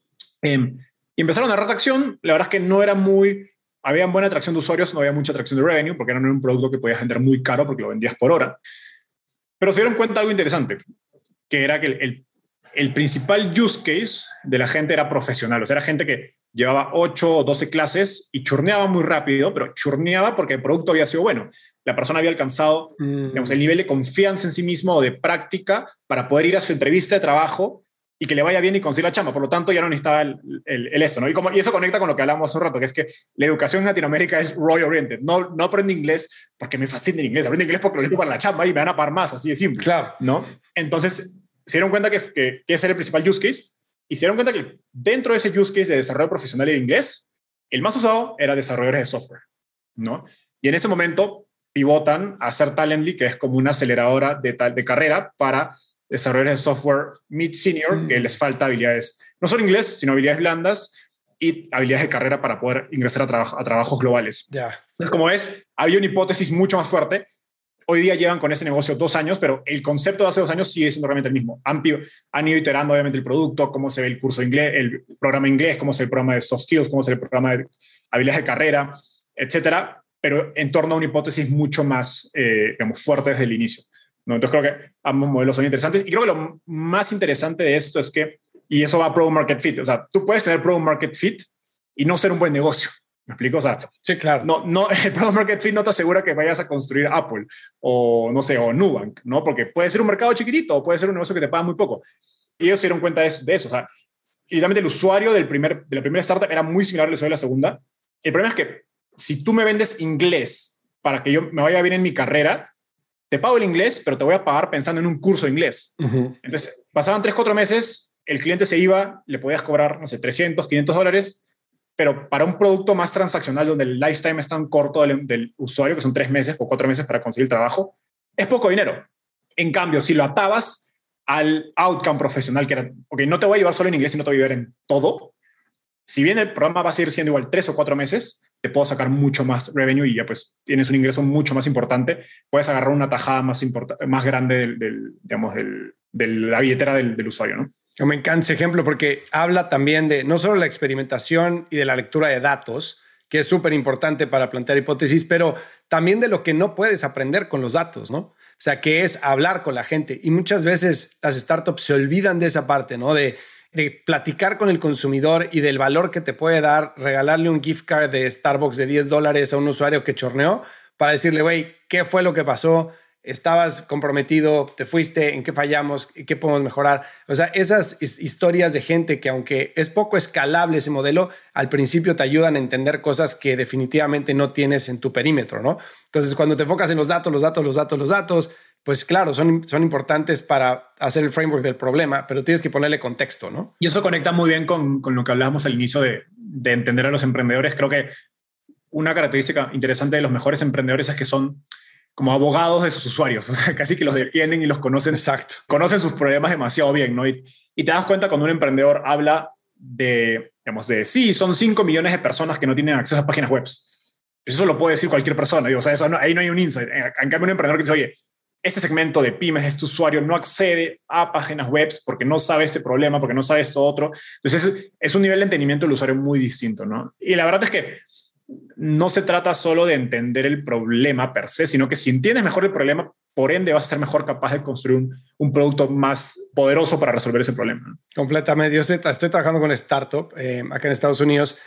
Y empezaron a dar tracción. La verdad es que no era había buena atracción de usuarios, no había mucha atracción de revenue, porque era un producto que podías vender muy caro porque lo vendías por hora. Pero se dieron cuenta de algo interesante, que era que el principal use case de la gente era profesional, o sea, era gente que llevaba 8 o 12 clases y churneaba muy rápido, pero churneaba porque el producto había sido bueno. La persona había alcanzado digamos, el nivel de confianza en sí mismo o de práctica para poder ir a su entrevista de trabajo y que le vaya bien y conseguir la chamba. Por lo tanto, ya no necesitaba el esto, ¿no? Y eso conecta con lo que hablamos hace un rato, que es que la educación en Latinoamérica es ROI-oriented. No aprendo inglés porque me fascina el inglés, aprendo inglés porque lo necesito para la chamba y me van a pagar más, así de simple. Claro. ¿No? Entonces, se dieron cuenta que ese era el principal use case y se dieron cuenta que dentro de ese use case de desarrollo profesional de inglés, el más usado era desarrolladores de software, ¿no? Y en ese momento pivotan a hacer Talently, que es como una aceleradora de carrera para desarrolladores de software mid-senior que les falta habilidades, no solo inglés, sino habilidades blandas y habilidades de carrera para poder ingresar a trabajos globales. Entonces, como ves, había una hipótesis mucho más fuerte. Hoy día llevan con ese negocio 2 años, pero el concepto de hace 2 años sigue siendo realmente el mismo. Han ido iterando obviamente el producto, cómo se ve el curso de inglés, el programa de inglés, cómo se ve el programa de soft skills, cómo se ve el programa de habilidades de carrera, etcétera, pero en torno a una hipótesis mucho más digamos, fuerte desde el inicio, ¿no? Entonces creo que ambos modelos son interesantes y creo que lo más interesante de esto es que, y eso va a Product Market Fit, o sea, tú puedes tener Product Market Fit y no ser un buen negocio. ¿Me explico? O sea, sí, claro. No, el Product Market Fit no te asegura que vayas a construir Apple o, no sé, o Nubank, ¿no? Porque puede ser un mercado chiquitito o puede ser un negocio que te paga muy poco. Y ellos se dieron cuenta de eso. O sea, y literalmente el usuario de la primera startup era muy similar al usuario de la segunda. El problema es que si tú me vendes inglés para que yo me vaya bien en mi carrera, te pago el inglés, pero te voy a pagar pensando en un curso de inglés. Entonces, pasaban 3-4 meses, el cliente se iba, le podías cobrar, no sé, $300-$500, pero para un producto más transaccional donde el lifetime es tan corto del usuario, que son 3 meses o 4 meses para conseguir el trabajo, es poco dinero. En cambio, si lo atabas al outcome profesional, que era, ok, no te voy a ayudar solo en inglés, sino te voy a ayudar en todo, si bien el programa va a seguir siendo igual 3 o 4 meses, te puedo sacar mucho más revenue y ya pues tienes un ingreso mucho más importante. Puedes agarrar una tajada más grande de la billetera del usuario, ¿no? Me encanta ese ejemplo porque habla también de no solo la experimentación y de la lectura de datos, que es súper importante para plantear hipótesis, pero también de lo que no puedes aprender con los datos, ¿no? O sea, que es hablar con la gente. Y muchas veces las startups se olvidan de esa parte, ¿no? De platicar con el consumidor y del valor que te puede dar regalarle un gift card de Starbucks de $10 a un usuario que chorneó para decirle, güey, ¿qué fue lo que pasó? Estabas comprometido, te fuiste, ¿en qué fallamos? ¿En qué podemos mejorar? O sea, esas historias de gente que aunque es poco escalable ese modelo, al principio te ayudan a entender cosas que definitivamente no tienes en tu perímetro, ¿no? Entonces, cuando te enfocas en los datos, pues claro, son importantes para hacer el framework del problema, pero tienes que ponerle contexto, ¿no? Y eso conecta muy bien con lo que hablábamos al inicio de entender a los emprendedores. Creo que una característica interesante de los mejores emprendedores es que son como abogados de sus usuarios, o sea, casi que los defienden y los conocen. Exacto. Conocen sus problemas demasiado bien, ¿no? Y te das cuenta cuando un emprendedor habla sí, son 5 millones de personas que no tienen acceso a páginas web. Eso lo puede decir cualquier persona, o sea, ahí no hay un insight. En cambio, un emprendedor que dice, oye, este segmento de pymes, este usuario no accede a páginas web porque no sabe este problema, porque no sabe esto otro. Entonces, es un nivel de entendimiento del usuario muy distinto, ¿no? Y la verdad es que no se trata solo de entender el problema per se, sino que si entiendes mejor el problema, por ende vas a ser mejor capaz de construir un producto más poderoso para resolver ese problema, ¿no? Completamente. Yo estoy trabajando con startup acá en Estados Unidos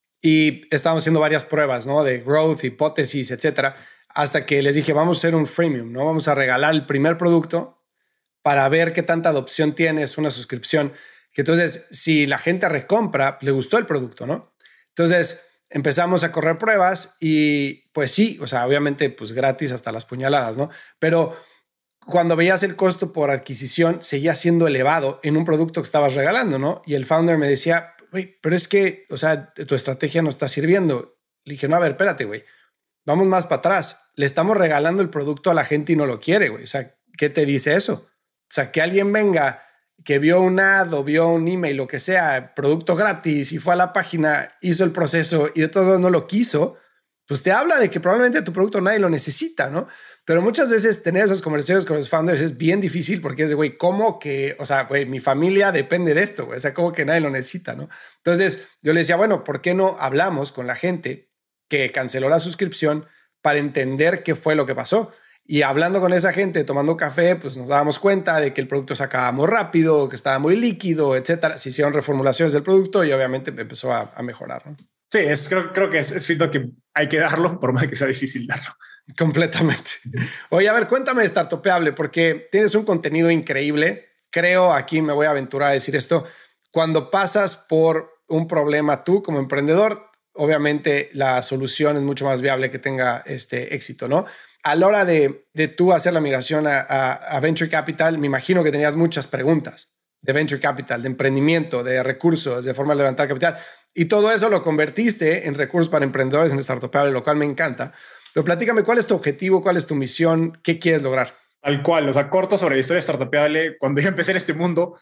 y estábamos haciendo varias pruebas, ¿no? De growth, hipótesis, etcétera, hasta que les dije, vamos a hacer un freemium, ¿no? Vamos a regalar el primer producto para ver qué tanta adopción tienes, una suscripción. Que entonces, si la gente recompra, le gustó el producto, ¿no? Entonces, empezamos a correr pruebas y pues sí, o sea, obviamente pues gratis hasta las puñaladas, ¿no? Pero cuando veías el costo por adquisición, seguía siendo elevado en un producto que estabas regalando, ¿no? Y el founder me decía, güey, pero es que, o sea, tu estrategia no está sirviendo. Le dije, no, a ver, espérate, güey. Vamos más para atrás. Le estamos regalando el producto a la gente y no lo quiere, güey. O sea, ¿qué te dice eso? O sea, que alguien venga, que vio un ad o vio un email, lo que sea, producto gratis y fue a la página, hizo el proceso y de todo no lo quiso, pues te habla de que probablemente tu producto nadie lo necesita, ¿no? Pero muchas veces tener esas conversaciones con los founders es bien difícil porque es de, güey, ¿cómo que, o sea, güey, mi familia depende de esto, güey? O sea, ¿cómo que nadie lo necesita, no? Entonces yo le decía, bueno, ¿por qué no hablamos con la gente que canceló la suscripción para entender qué fue lo que pasó? Y hablando con esa gente, tomando café, pues nos dábamos cuenta de que el producto se acababa muy rápido, que estaba muy líquido, etcétera. Se hicieron reformulaciones del producto y obviamente empezó a mejorar, ¿no? Sí, creo que es feedback que hay que darlo, por más que sea difícil darlo. Completamente. Oye, a ver, cuéntame de Startupeable, porque tienes un contenido increíble. Creo, aquí me voy a aventurar a decir esto, cuando pasas por un problema tú como emprendedor, obviamente la solución es mucho más viable que tenga éxito, ¿no? A la hora de tú hacer la migración a Venture Capital, me imagino que tenías muchas preguntas de Venture Capital, de emprendimiento, de recursos, de forma de levantar capital. Y todo eso lo convertiste en recursos para emprendedores en Startupeable, lo cual me encanta. Pero platícame, ¿cuál es tu objetivo? ¿Cuál es tu misión? ¿Qué quieres lograr? Tal cual, o sea, corto sobre la historia de Startupeable. Cuando yo empecé en este mundo,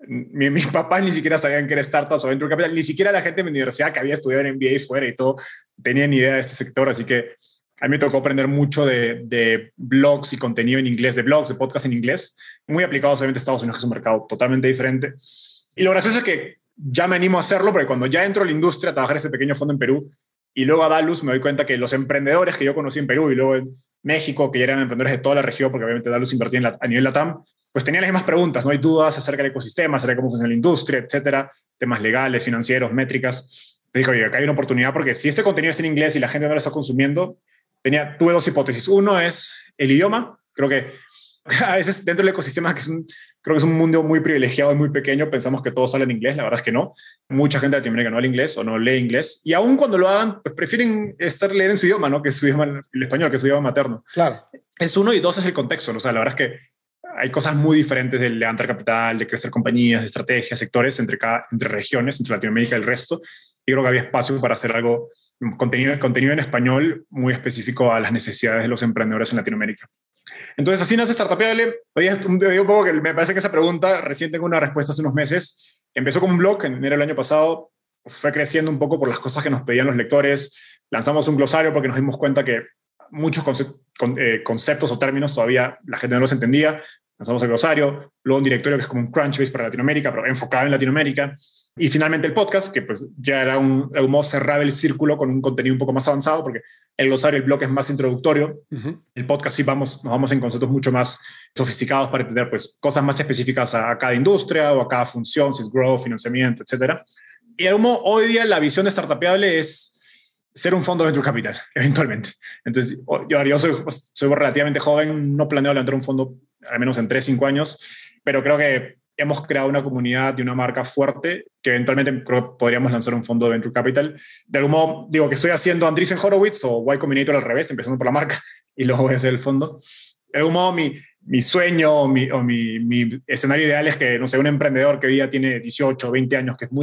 mis papás ni siquiera sabían que era startups o Venture Capital, ni siquiera la gente de mi universidad que había estudiado en MBA fuera y todo, tenían idea de este sector, así que a mí me tocó aprender mucho de blogs y contenido en inglés, de blogs, de podcasts en inglés, muy aplicados obviamente a Estados Unidos, que es un mercado totalmente diferente. Y lo gracioso es que ya me animo a hacerlo, porque cuando ya entro a la industria a trabajar en ese pequeño fondo en Perú y luego a Dalus, me doy cuenta que los emprendedores que yo conocí en Perú y luego en México, que ya eran emprendedores de toda la región, porque obviamente Dalus invertía a nivel LATAM, pues tenían las mismas preguntas, no hay dudas acerca del ecosistema, acerca de cómo funciona la industria, etcétera, temas legales, financieros, métricas. Te dije, oye, acá hay una oportunidad, porque si este contenido es en inglés y la gente no lo está consumiendo, tuve dos hipótesis. Uno es el idioma. Creo que a veces dentro del ecosistema, creo que es un mundo muy privilegiado y muy pequeño, pensamos que todo sale en inglés. La verdad es que no. Mucha gente de Latinoamérica no habla inglés o no lee inglés. Y aún cuando lo hagan, pues prefieren leer en su idioma, ¿no? Que es su idioma, el español, que es su idioma materno. Claro. Es uno, y dos es el contexto, ¿no? O sea, la verdad es que hay cosas muy diferentes de levantar capital, de crecer compañías, de estrategias, sectores entre regiones, entre Latinoamérica y el resto. Y creo que había espacio para hacer algo, contenido en español muy específico a las necesidades de los emprendedores en Latinoamérica. Entonces, así nace Startupeable. Hoy un poco que me parece que esa pregunta recién tengo una respuesta hace unos meses. Empezó como un blog en enero del año pasado. fue creciendo un poco por las cosas que nos pedían los lectores. Lanzamos un glosario porque nos dimos cuenta que muchos conceptos o términos todavía la gente no los entendía. Lanzamos el glosario, luego un directorio que es como un Crunchbase para Latinoamérica, pero enfocado en Latinoamérica. Y finalmente el podcast, que pues ya era de algún modo cerrar el círculo con un contenido un poco más avanzado, porque el glosario, el blog es más introductorio. El podcast sí nos vamos en conceptos mucho más sofisticados para entender pues cosas más específicas a cada industria o a cada función, si es growth, financiamiento, etcétera. Y de algún modo, hoy día la visión de Startupeable es ser un fondo de venture capital, eventualmente. Entonces, yo soy relativamente joven, no planeo levantar un fondo al menos en 3-5 años, pero creo que hemos creado una comunidad y una marca fuerte que eventualmente creo que podríamos lanzar un fondo de venture capital. De algún modo, digo que estoy haciendo Andreessen Horowitz o Y Combinator al revés, empezando por la marca y luego voy a hacer el fondo. De algún modo, mi sueño o mi escenario ideal es que, no sé, un emprendedor que hoy día tiene 18 o 20 años, que es muy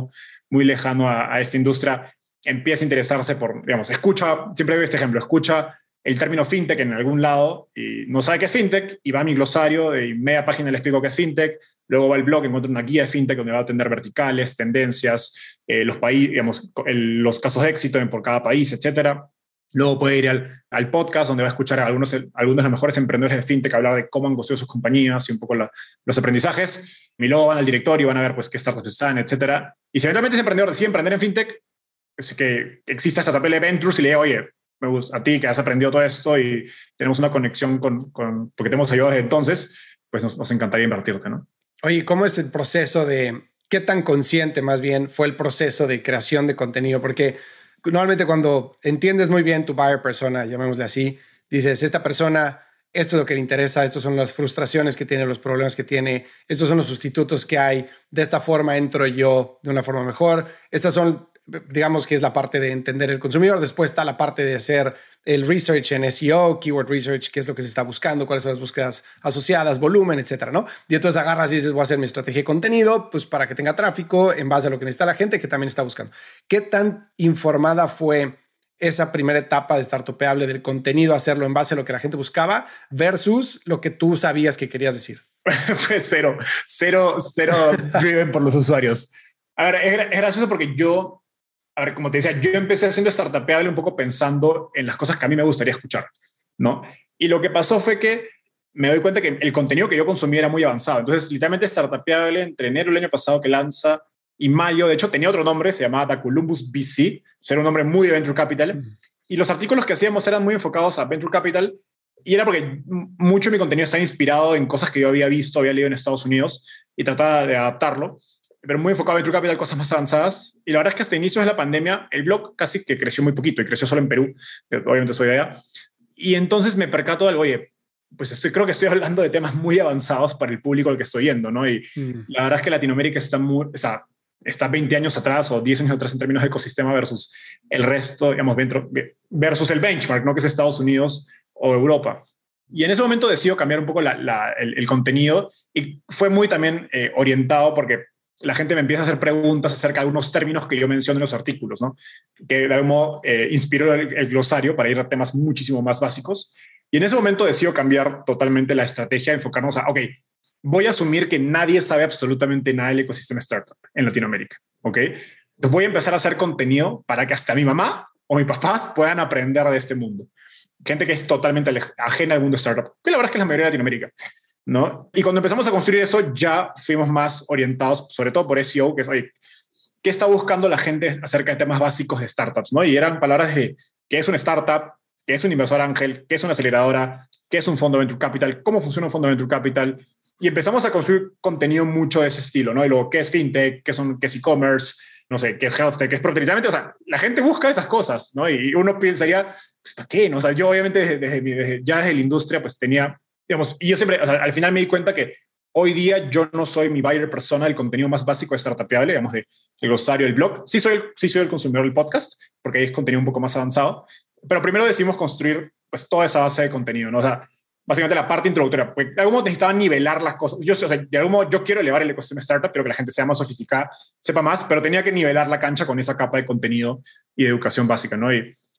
lejano a esta industria, empieza a interesarse por, digamos, siempre veo este ejemplo, escucha el término fintech en algún lado y no sabe qué es fintech y va a mi glosario de media página le explico qué es fintech, luego va al blog, encuentra una guía de fintech donde va a atender verticales, tendencias, los países, digamos, los casos de éxito por cada país, etcétera. Luego puede ir al podcast donde va a escuchar a algunos de los mejores emprendedores de fintech hablar de cómo han construido sus compañías y un poco los aprendizajes. Y luego van al directorio y van a ver pues qué startups están, etcétera. Y si eventualmente ese emprendedor decide emprender en fintech, es que exista Startupeable Ventures y le diga, oye, me gusta a ti que has aprendido todo esto y tenemos una conexión porque te hemos ayudado desde entonces, pues nos encantaría invertirte, ¿no? Oye, ¿cómo es el proceso qué tan consciente más bien fue el proceso de creación de contenido? Porque normalmente cuando entiendes muy bien tu buyer persona, llamémosle así, dices, esta persona, esto es lo que le interesa, estas son las frustraciones que tiene, los problemas que tiene, estos son los sustitutos que hay, de esta forma entro yo de una forma mejor, estas son, digamos que es la parte de entender el consumidor. Después está la parte de hacer el research en SEO, keyword research, qué es lo que se está buscando, cuáles son las búsquedas asociadas, volumen, etcétera, ¿no? Y entonces agarras y dices, voy a hacer mi estrategia de contenido, pues para que tenga tráfico en base a lo que necesita la gente que también está buscando. ¿Qué tan informada fue esa primera etapa de Startupeable del contenido, hacerlo en base a lo que la gente buscaba versus lo que tú sabías que querías decir? Fue cero driven por los usuarios. A ver, es gracioso porque como te decía, yo empecé haciendo Startupeable un poco pensando en las cosas que a mí me gustaría escuchar, ¿no? Y lo que pasó fue que me doy cuenta que el contenido que yo consumía era muy avanzado. Entonces, literalmente Startupeable entre enero del año pasado que lanza y mayo, de hecho tenía otro nombre, se llamaba The Columbus VC, era un nombre muy de Venture Capital, y los artículos que hacíamos eran muy enfocados a Venture Capital, y era porque mucho de mi contenido está inspirado en cosas que yo había visto, había leído en Estados Unidos, y trataba de adaptarlo, pero muy enfocado en Venture Capital, cosas más avanzadas. Y la verdad es que hasta inicios de la pandemia, el blog casi que creció muy poquito y creció solo en Perú, que obviamente soy de allá. Y entonces me percato de algo, oye, pues creo que estoy hablando de temas muy avanzados para el público al que estoy yendo, ¿no? Y la verdad es que Latinoamérica está 20 años atrás o 10 años atrás en términos de ecosistema versus el resto, digamos, versus el benchmark, ¿no? Que es Estados Unidos o Europa. Y en ese momento decido cambiar un poco el contenido y fue muy también orientado porque la gente me empieza a hacer preguntas acerca de algunos términos que yo menciono en los artículos, ¿no? Que de algún modo inspiró el glosario para ir a temas muchísimo más básicos. Y en ese momento decido cambiar totalmente la estrategia, enfocarnos a, ok, voy a asumir que nadie sabe absolutamente nada del ecosistema startup en Latinoamérica, ¿ok? Entonces voy a empezar a hacer contenido para que hasta mi mamá o mis papás puedan aprender de este mundo. Gente que es totalmente ajena al mundo startup, que la verdad es que es la mayoría de Latinoamérica, ¿no? Y cuando empezamos a construir eso, ya fuimos más orientados, sobre todo por SEO, que es, oye, ¿qué está buscando la gente acerca de temas básicos de startups, ¿no? Y eran palabras de qué es una startup, qué es un inversor ángel, qué es una aceleradora, qué es un fondo de venture capital, cómo funciona un fondo de venture capital. Y empezamos a construir contenido mucho de ese estilo, ¿no? Y luego, ¿qué es fintech? ¿Qué es e-commerce? No sé, ¿qué es health tech? ¿Qué es literalmente, o sea, la gente busca esas cosas, ¿no? Y uno pensaría, pues, ¿para qué? ¿No? O sea, yo obviamente ya desde la industria, pues tenía, digamos, y yo siempre, o sea, al final me di cuenta que hoy día yo no soy mi buyer persona del contenido más básico de Startupeable, digamos, del glosario, del blog. Sí soy el consumidor del podcast, porque ahí es contenido un poco más avanzado, pero primero decidimos construir, pues, toda esa base de contenido, ¿no? O sea, básicamente la parte introductoria, pues de algún modo necesitaba nivelar las cosas. O sea, de algún modo yo quiero elevar el ecosistema startup, pero que la gente sea más sofisticada, sepa más, pero tenía que nivelar la cancha con esa capa de contenido y de educación básica, ¿no? Y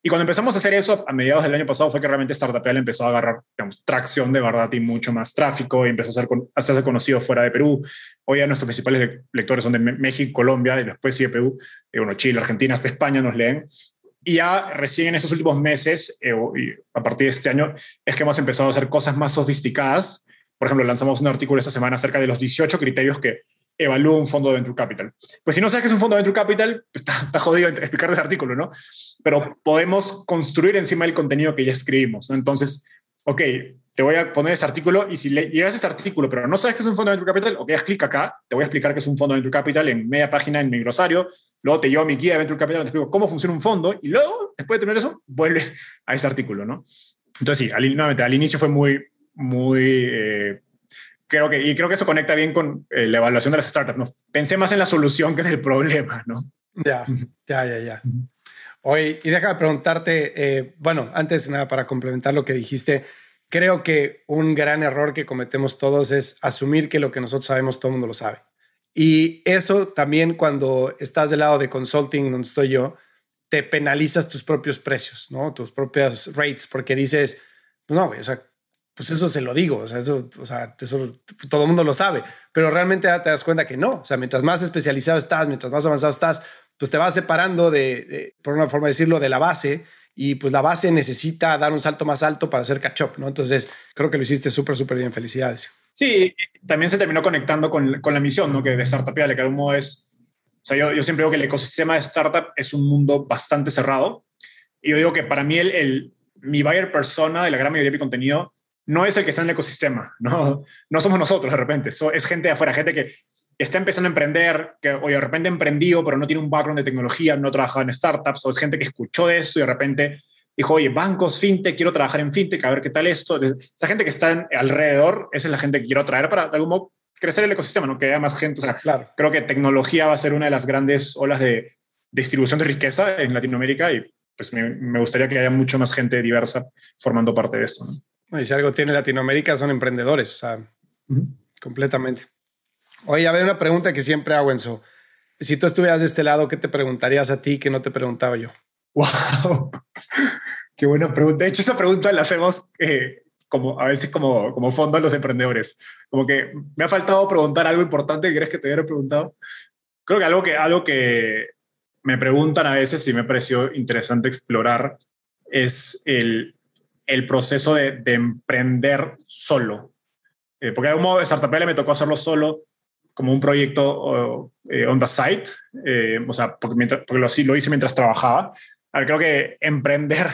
Y cuando empezamos a hacer eso, a mediados del año pasado, fue que realmente Startupial empezó a agarrar, digamos, tracción de verdad y mucho más tráfico y empezó a ser conocido fuera de Perú. Hoy ya nuestros principales lectores son de México, Colombia, y después sí de Perú, bueno, Chile, Argentina, hasta España nos leen. Y ya recién en estos últimos meses, y a partir de este año, es que hemos empezado a hacer cosas más sofisticadas. Por ejemplo, lanzamos un artículo esta semana acerca de los 18 criterios que evalúa un fondo de Venture Capital. Pues si no sabes qué es un fondo de Venture Capital, está jodido explicar ese artículo, ¿no? Pero podemos construir encima del contenido que ya escribimos, ¿no? Entonces, ok, te voy a poner este artículo y si llegas a este artículo, pero no sabes qué es un fondo de Venture Capital, ok, haz clic acá, te voy a explicar qué es un fondo de Venture Capital en media página en mi glosario, luego te llevo a mi guía de Venture Capital, te explico cómo funciona un fondo y luego, después de tener eso, vuelve a ese artículo, ¿no? Entonces sí, nuevamente, al inicio fue muy creo que eso conecta bien con la evaluación de las startups, ¿no? Pensé más en la solución que en el problema, ¿no? Ya. Oye, y déjame preguntarte, bueno, antes de nada, para complementar lo que dijiste, creo que un gran error que cometemos todos es asumir que lo que nosotros sabemos todo el mundo lo sabe. Y eso también cuando estás del lado de consulting, donde estoy yo, te penalizas tus propios precios, ¿no? Tus propias rates, porque dices, pues no, güey, o sea, pues eso se lo digo, eso todo el mundo lo sabe, pero realmente te das cuenta que no. O sea, mientras más especializado estás, mientras más avanzado estás, pues te vas separando por una forma de decirlo, de la base, y pues la base necesita dar un salto más alto para hacer catch up, ¿no? Entonces, creo que lo hiciste súper bien. Felicidades. Sí, también se terminó conectando con la misión, ¿no? Que de Startupial, que de algún modo es, o sea, yo siempre digo que el ecosistema de startup es un mundo bastante cerrado, y yo digo que para mí mi buyer persona de la gran mayoría de mi contenido no es el que está en el ecosistema, no somos nosotros de repente, es gente de afuera, gente que está empezando a emprender, que hoy de repente emprendió, pero no tiene un background de tecnología, no ha trabajado en startups, o es gente que escuchó de eso y de repente dijo, oye, bancos, fintech, quiero trabajar en fintech, a ver qué tal esto. Entonces, esa gente que está alrededor, esa es la gente que quiero atraer para de algún modo crecer el ecosistema, ¿no? Que haya más gente. O sea, claro. Creo que tecnología va a ser una de las grandes olas de distribución de riqueza en Latinoamérica y pues me gustaría que haya mucho más gente diversa formando parte de esto, ¿no? Y si algo tiene Latinoamérica son emprendedores, o sea, completamente. Oye, a ver, una pregunta que siempre hago, Enzo. Si tú estuvieras de este lado, ¿qué te preguntarías a ti que no te preguntaba yo? ¡Wow! Qué buena pregunta. De hecho, esa pregunta la hacemos a veces como fondo a los emprendedores. Como que me ha faltado preguntar algo importante que crees que te hubiera preguntado. Creo que algo que me preguntan a veces y me pareció interesante explorar es el proceso de emprender solo. Porque de algún modo Startupial me tocó hacerlo solo como un proyecto on the side, o sea, porque lo hice mientras trabajaba. A ver, creo que emprender,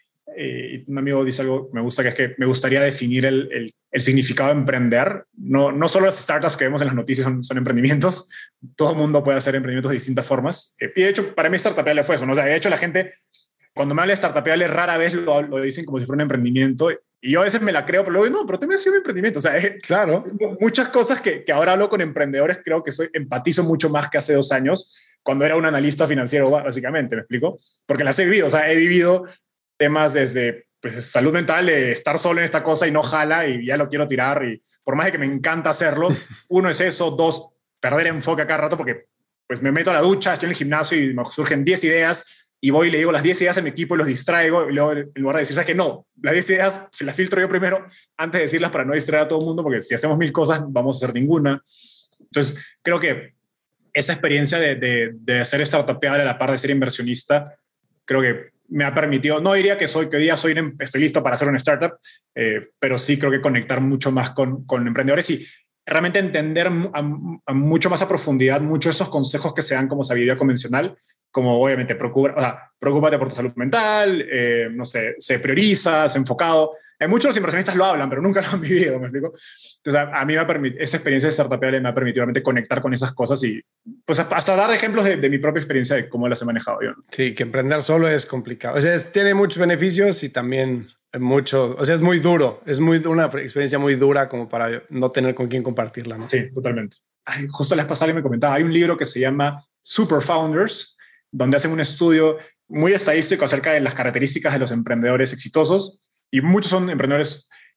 un amigo dice algo que me gusta, que es que me gustaría definir el significado de emprender. No solo las startups que vemos en las noticias son emprendimientos, todo el mundo puede hacer emprendimientos de distintas formas. Y de hecho, para mí Startupial fue eso, ¿no? O sea, de hecho la gente, cuando me habla de Startupial, rara vez lo dicen como si fuera un emprendimiento. Y yo a veces me la creo, pero luego digo, no, pero también ha sido un emprendimiento. O sea, claro, muchas cosas que ahora hablo con emprendedores, creo que empatizo mucho más que hace 2 años, cuando era un analista financiero, básicamente, ¿me explico? Porque las he vivido, o sea, he vivido temas desde pues, salud mental, estar solo en esta cosa y no jala y ya lo quiero tirar. Y por más de que me encanta hacerlo, uno es eso, 2, perder enfoque a cada rato porque pues me meto a la ducha, estoy en el gimnasio y me surgen 10 ideas y voy y le digo las 10 ideas a mi equipo y los distraigo y luego en lugar de decir, ¿sabes qué? No, las 10 ideas las filtro yo primero antes de decirlas para no distraer a todo el mundo porque si hacemos 1000 cosas vamos a hacer ninguna. Entonces creo que esa experiencia de hacer startupear a la par de ser inversionista, creo que me ha permitido, no diría que hoy día estoy listo para hacer una startup, pero sí creo que conectar mucho más con emprendedores y realmente entender mucho más a profundidad muchos de estos consejos que se dan como sabiduría convencional, como obviamente preocúpate por tu salud mental, no sé, se prioriza, se enfocado. Muchos de los inversionistas lo hablan, pero nunca lo han vivido, ¿me explico? Entonces, a mí esa experiencia de startupear me ha permitido realmente conectar con esas cosas y pues hasta dar ejemplos de mi propia experiencia de cómo las he manejado yo, ¿no? Sí, que emprender solo es complicado. O sea, tiene muchos beneficios y también mucho, o sea, es muy duro. Es una experiencia muy dura como para no tener con quién compartirla, ¿no? Sí, totalmente. Justo la vez pasada me comentaba, hay un libro que se llama Super Founders, donde hacen un estudio muy estadístico acerca de las características de los emprendedores exitosos y muchos son emprendedores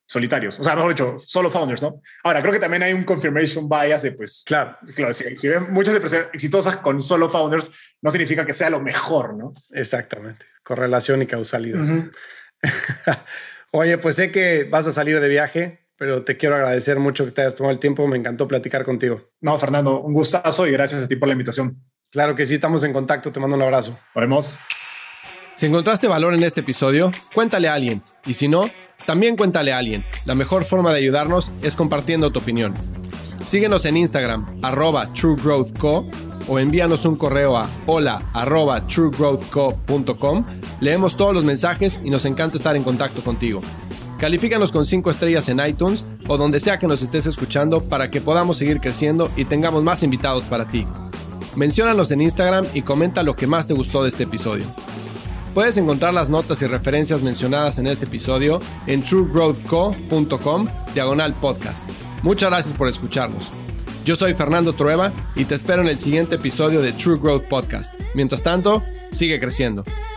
solitarios. O sea, mejor dicho, solo founders, ¿no? Ahora, creo que también hay un confirmation bias de, pues, claro, si ven muchas empresas exitosas con solo founders, no significa que sea lo mejor, ¿no? Exactamente. Correlación y causalidad. Uh-huh. Oye, pues sé que vas a salir de viaje, pero te quiero agradecer mucho que te hayas tomado el tiempo. Me encantó platicar contigo. No, Fernando, un gustazo y gracias a ti por la invitación. Claro que sí, estamos en contacto. Te mando un abrazo. Nos vemos. Si encontraste valor en este episodio, cuéntale a alguien. Y si no, también cuéntale a alguien. La mejor forma de ayudarnos es compartiendo tu opinión. Síguenos en Instagram, @TrueGrowthCo, o envíanos un correo a hola@truegrowthco.com. Leemos todos los mensajes y nos encanta estar en contacto contigo. Califícanos con 5 estrellas en iTunes o donde sea que nos estés escuchando para que podamos seguir creciendo y tengamos más invitados para ti. Menciónanos en Instagram y comenta lo que más te gustó de este episodio. Puedes encontrar las notas y referencias mencionadas en este episodio en truegrowthco.com/podcast. Muchas gracias por escucharnos. Yo soy Fernando Trueba y te espero en el siguiente episodio de True Growth Podcast. Mientras tanto, sigue creciendo.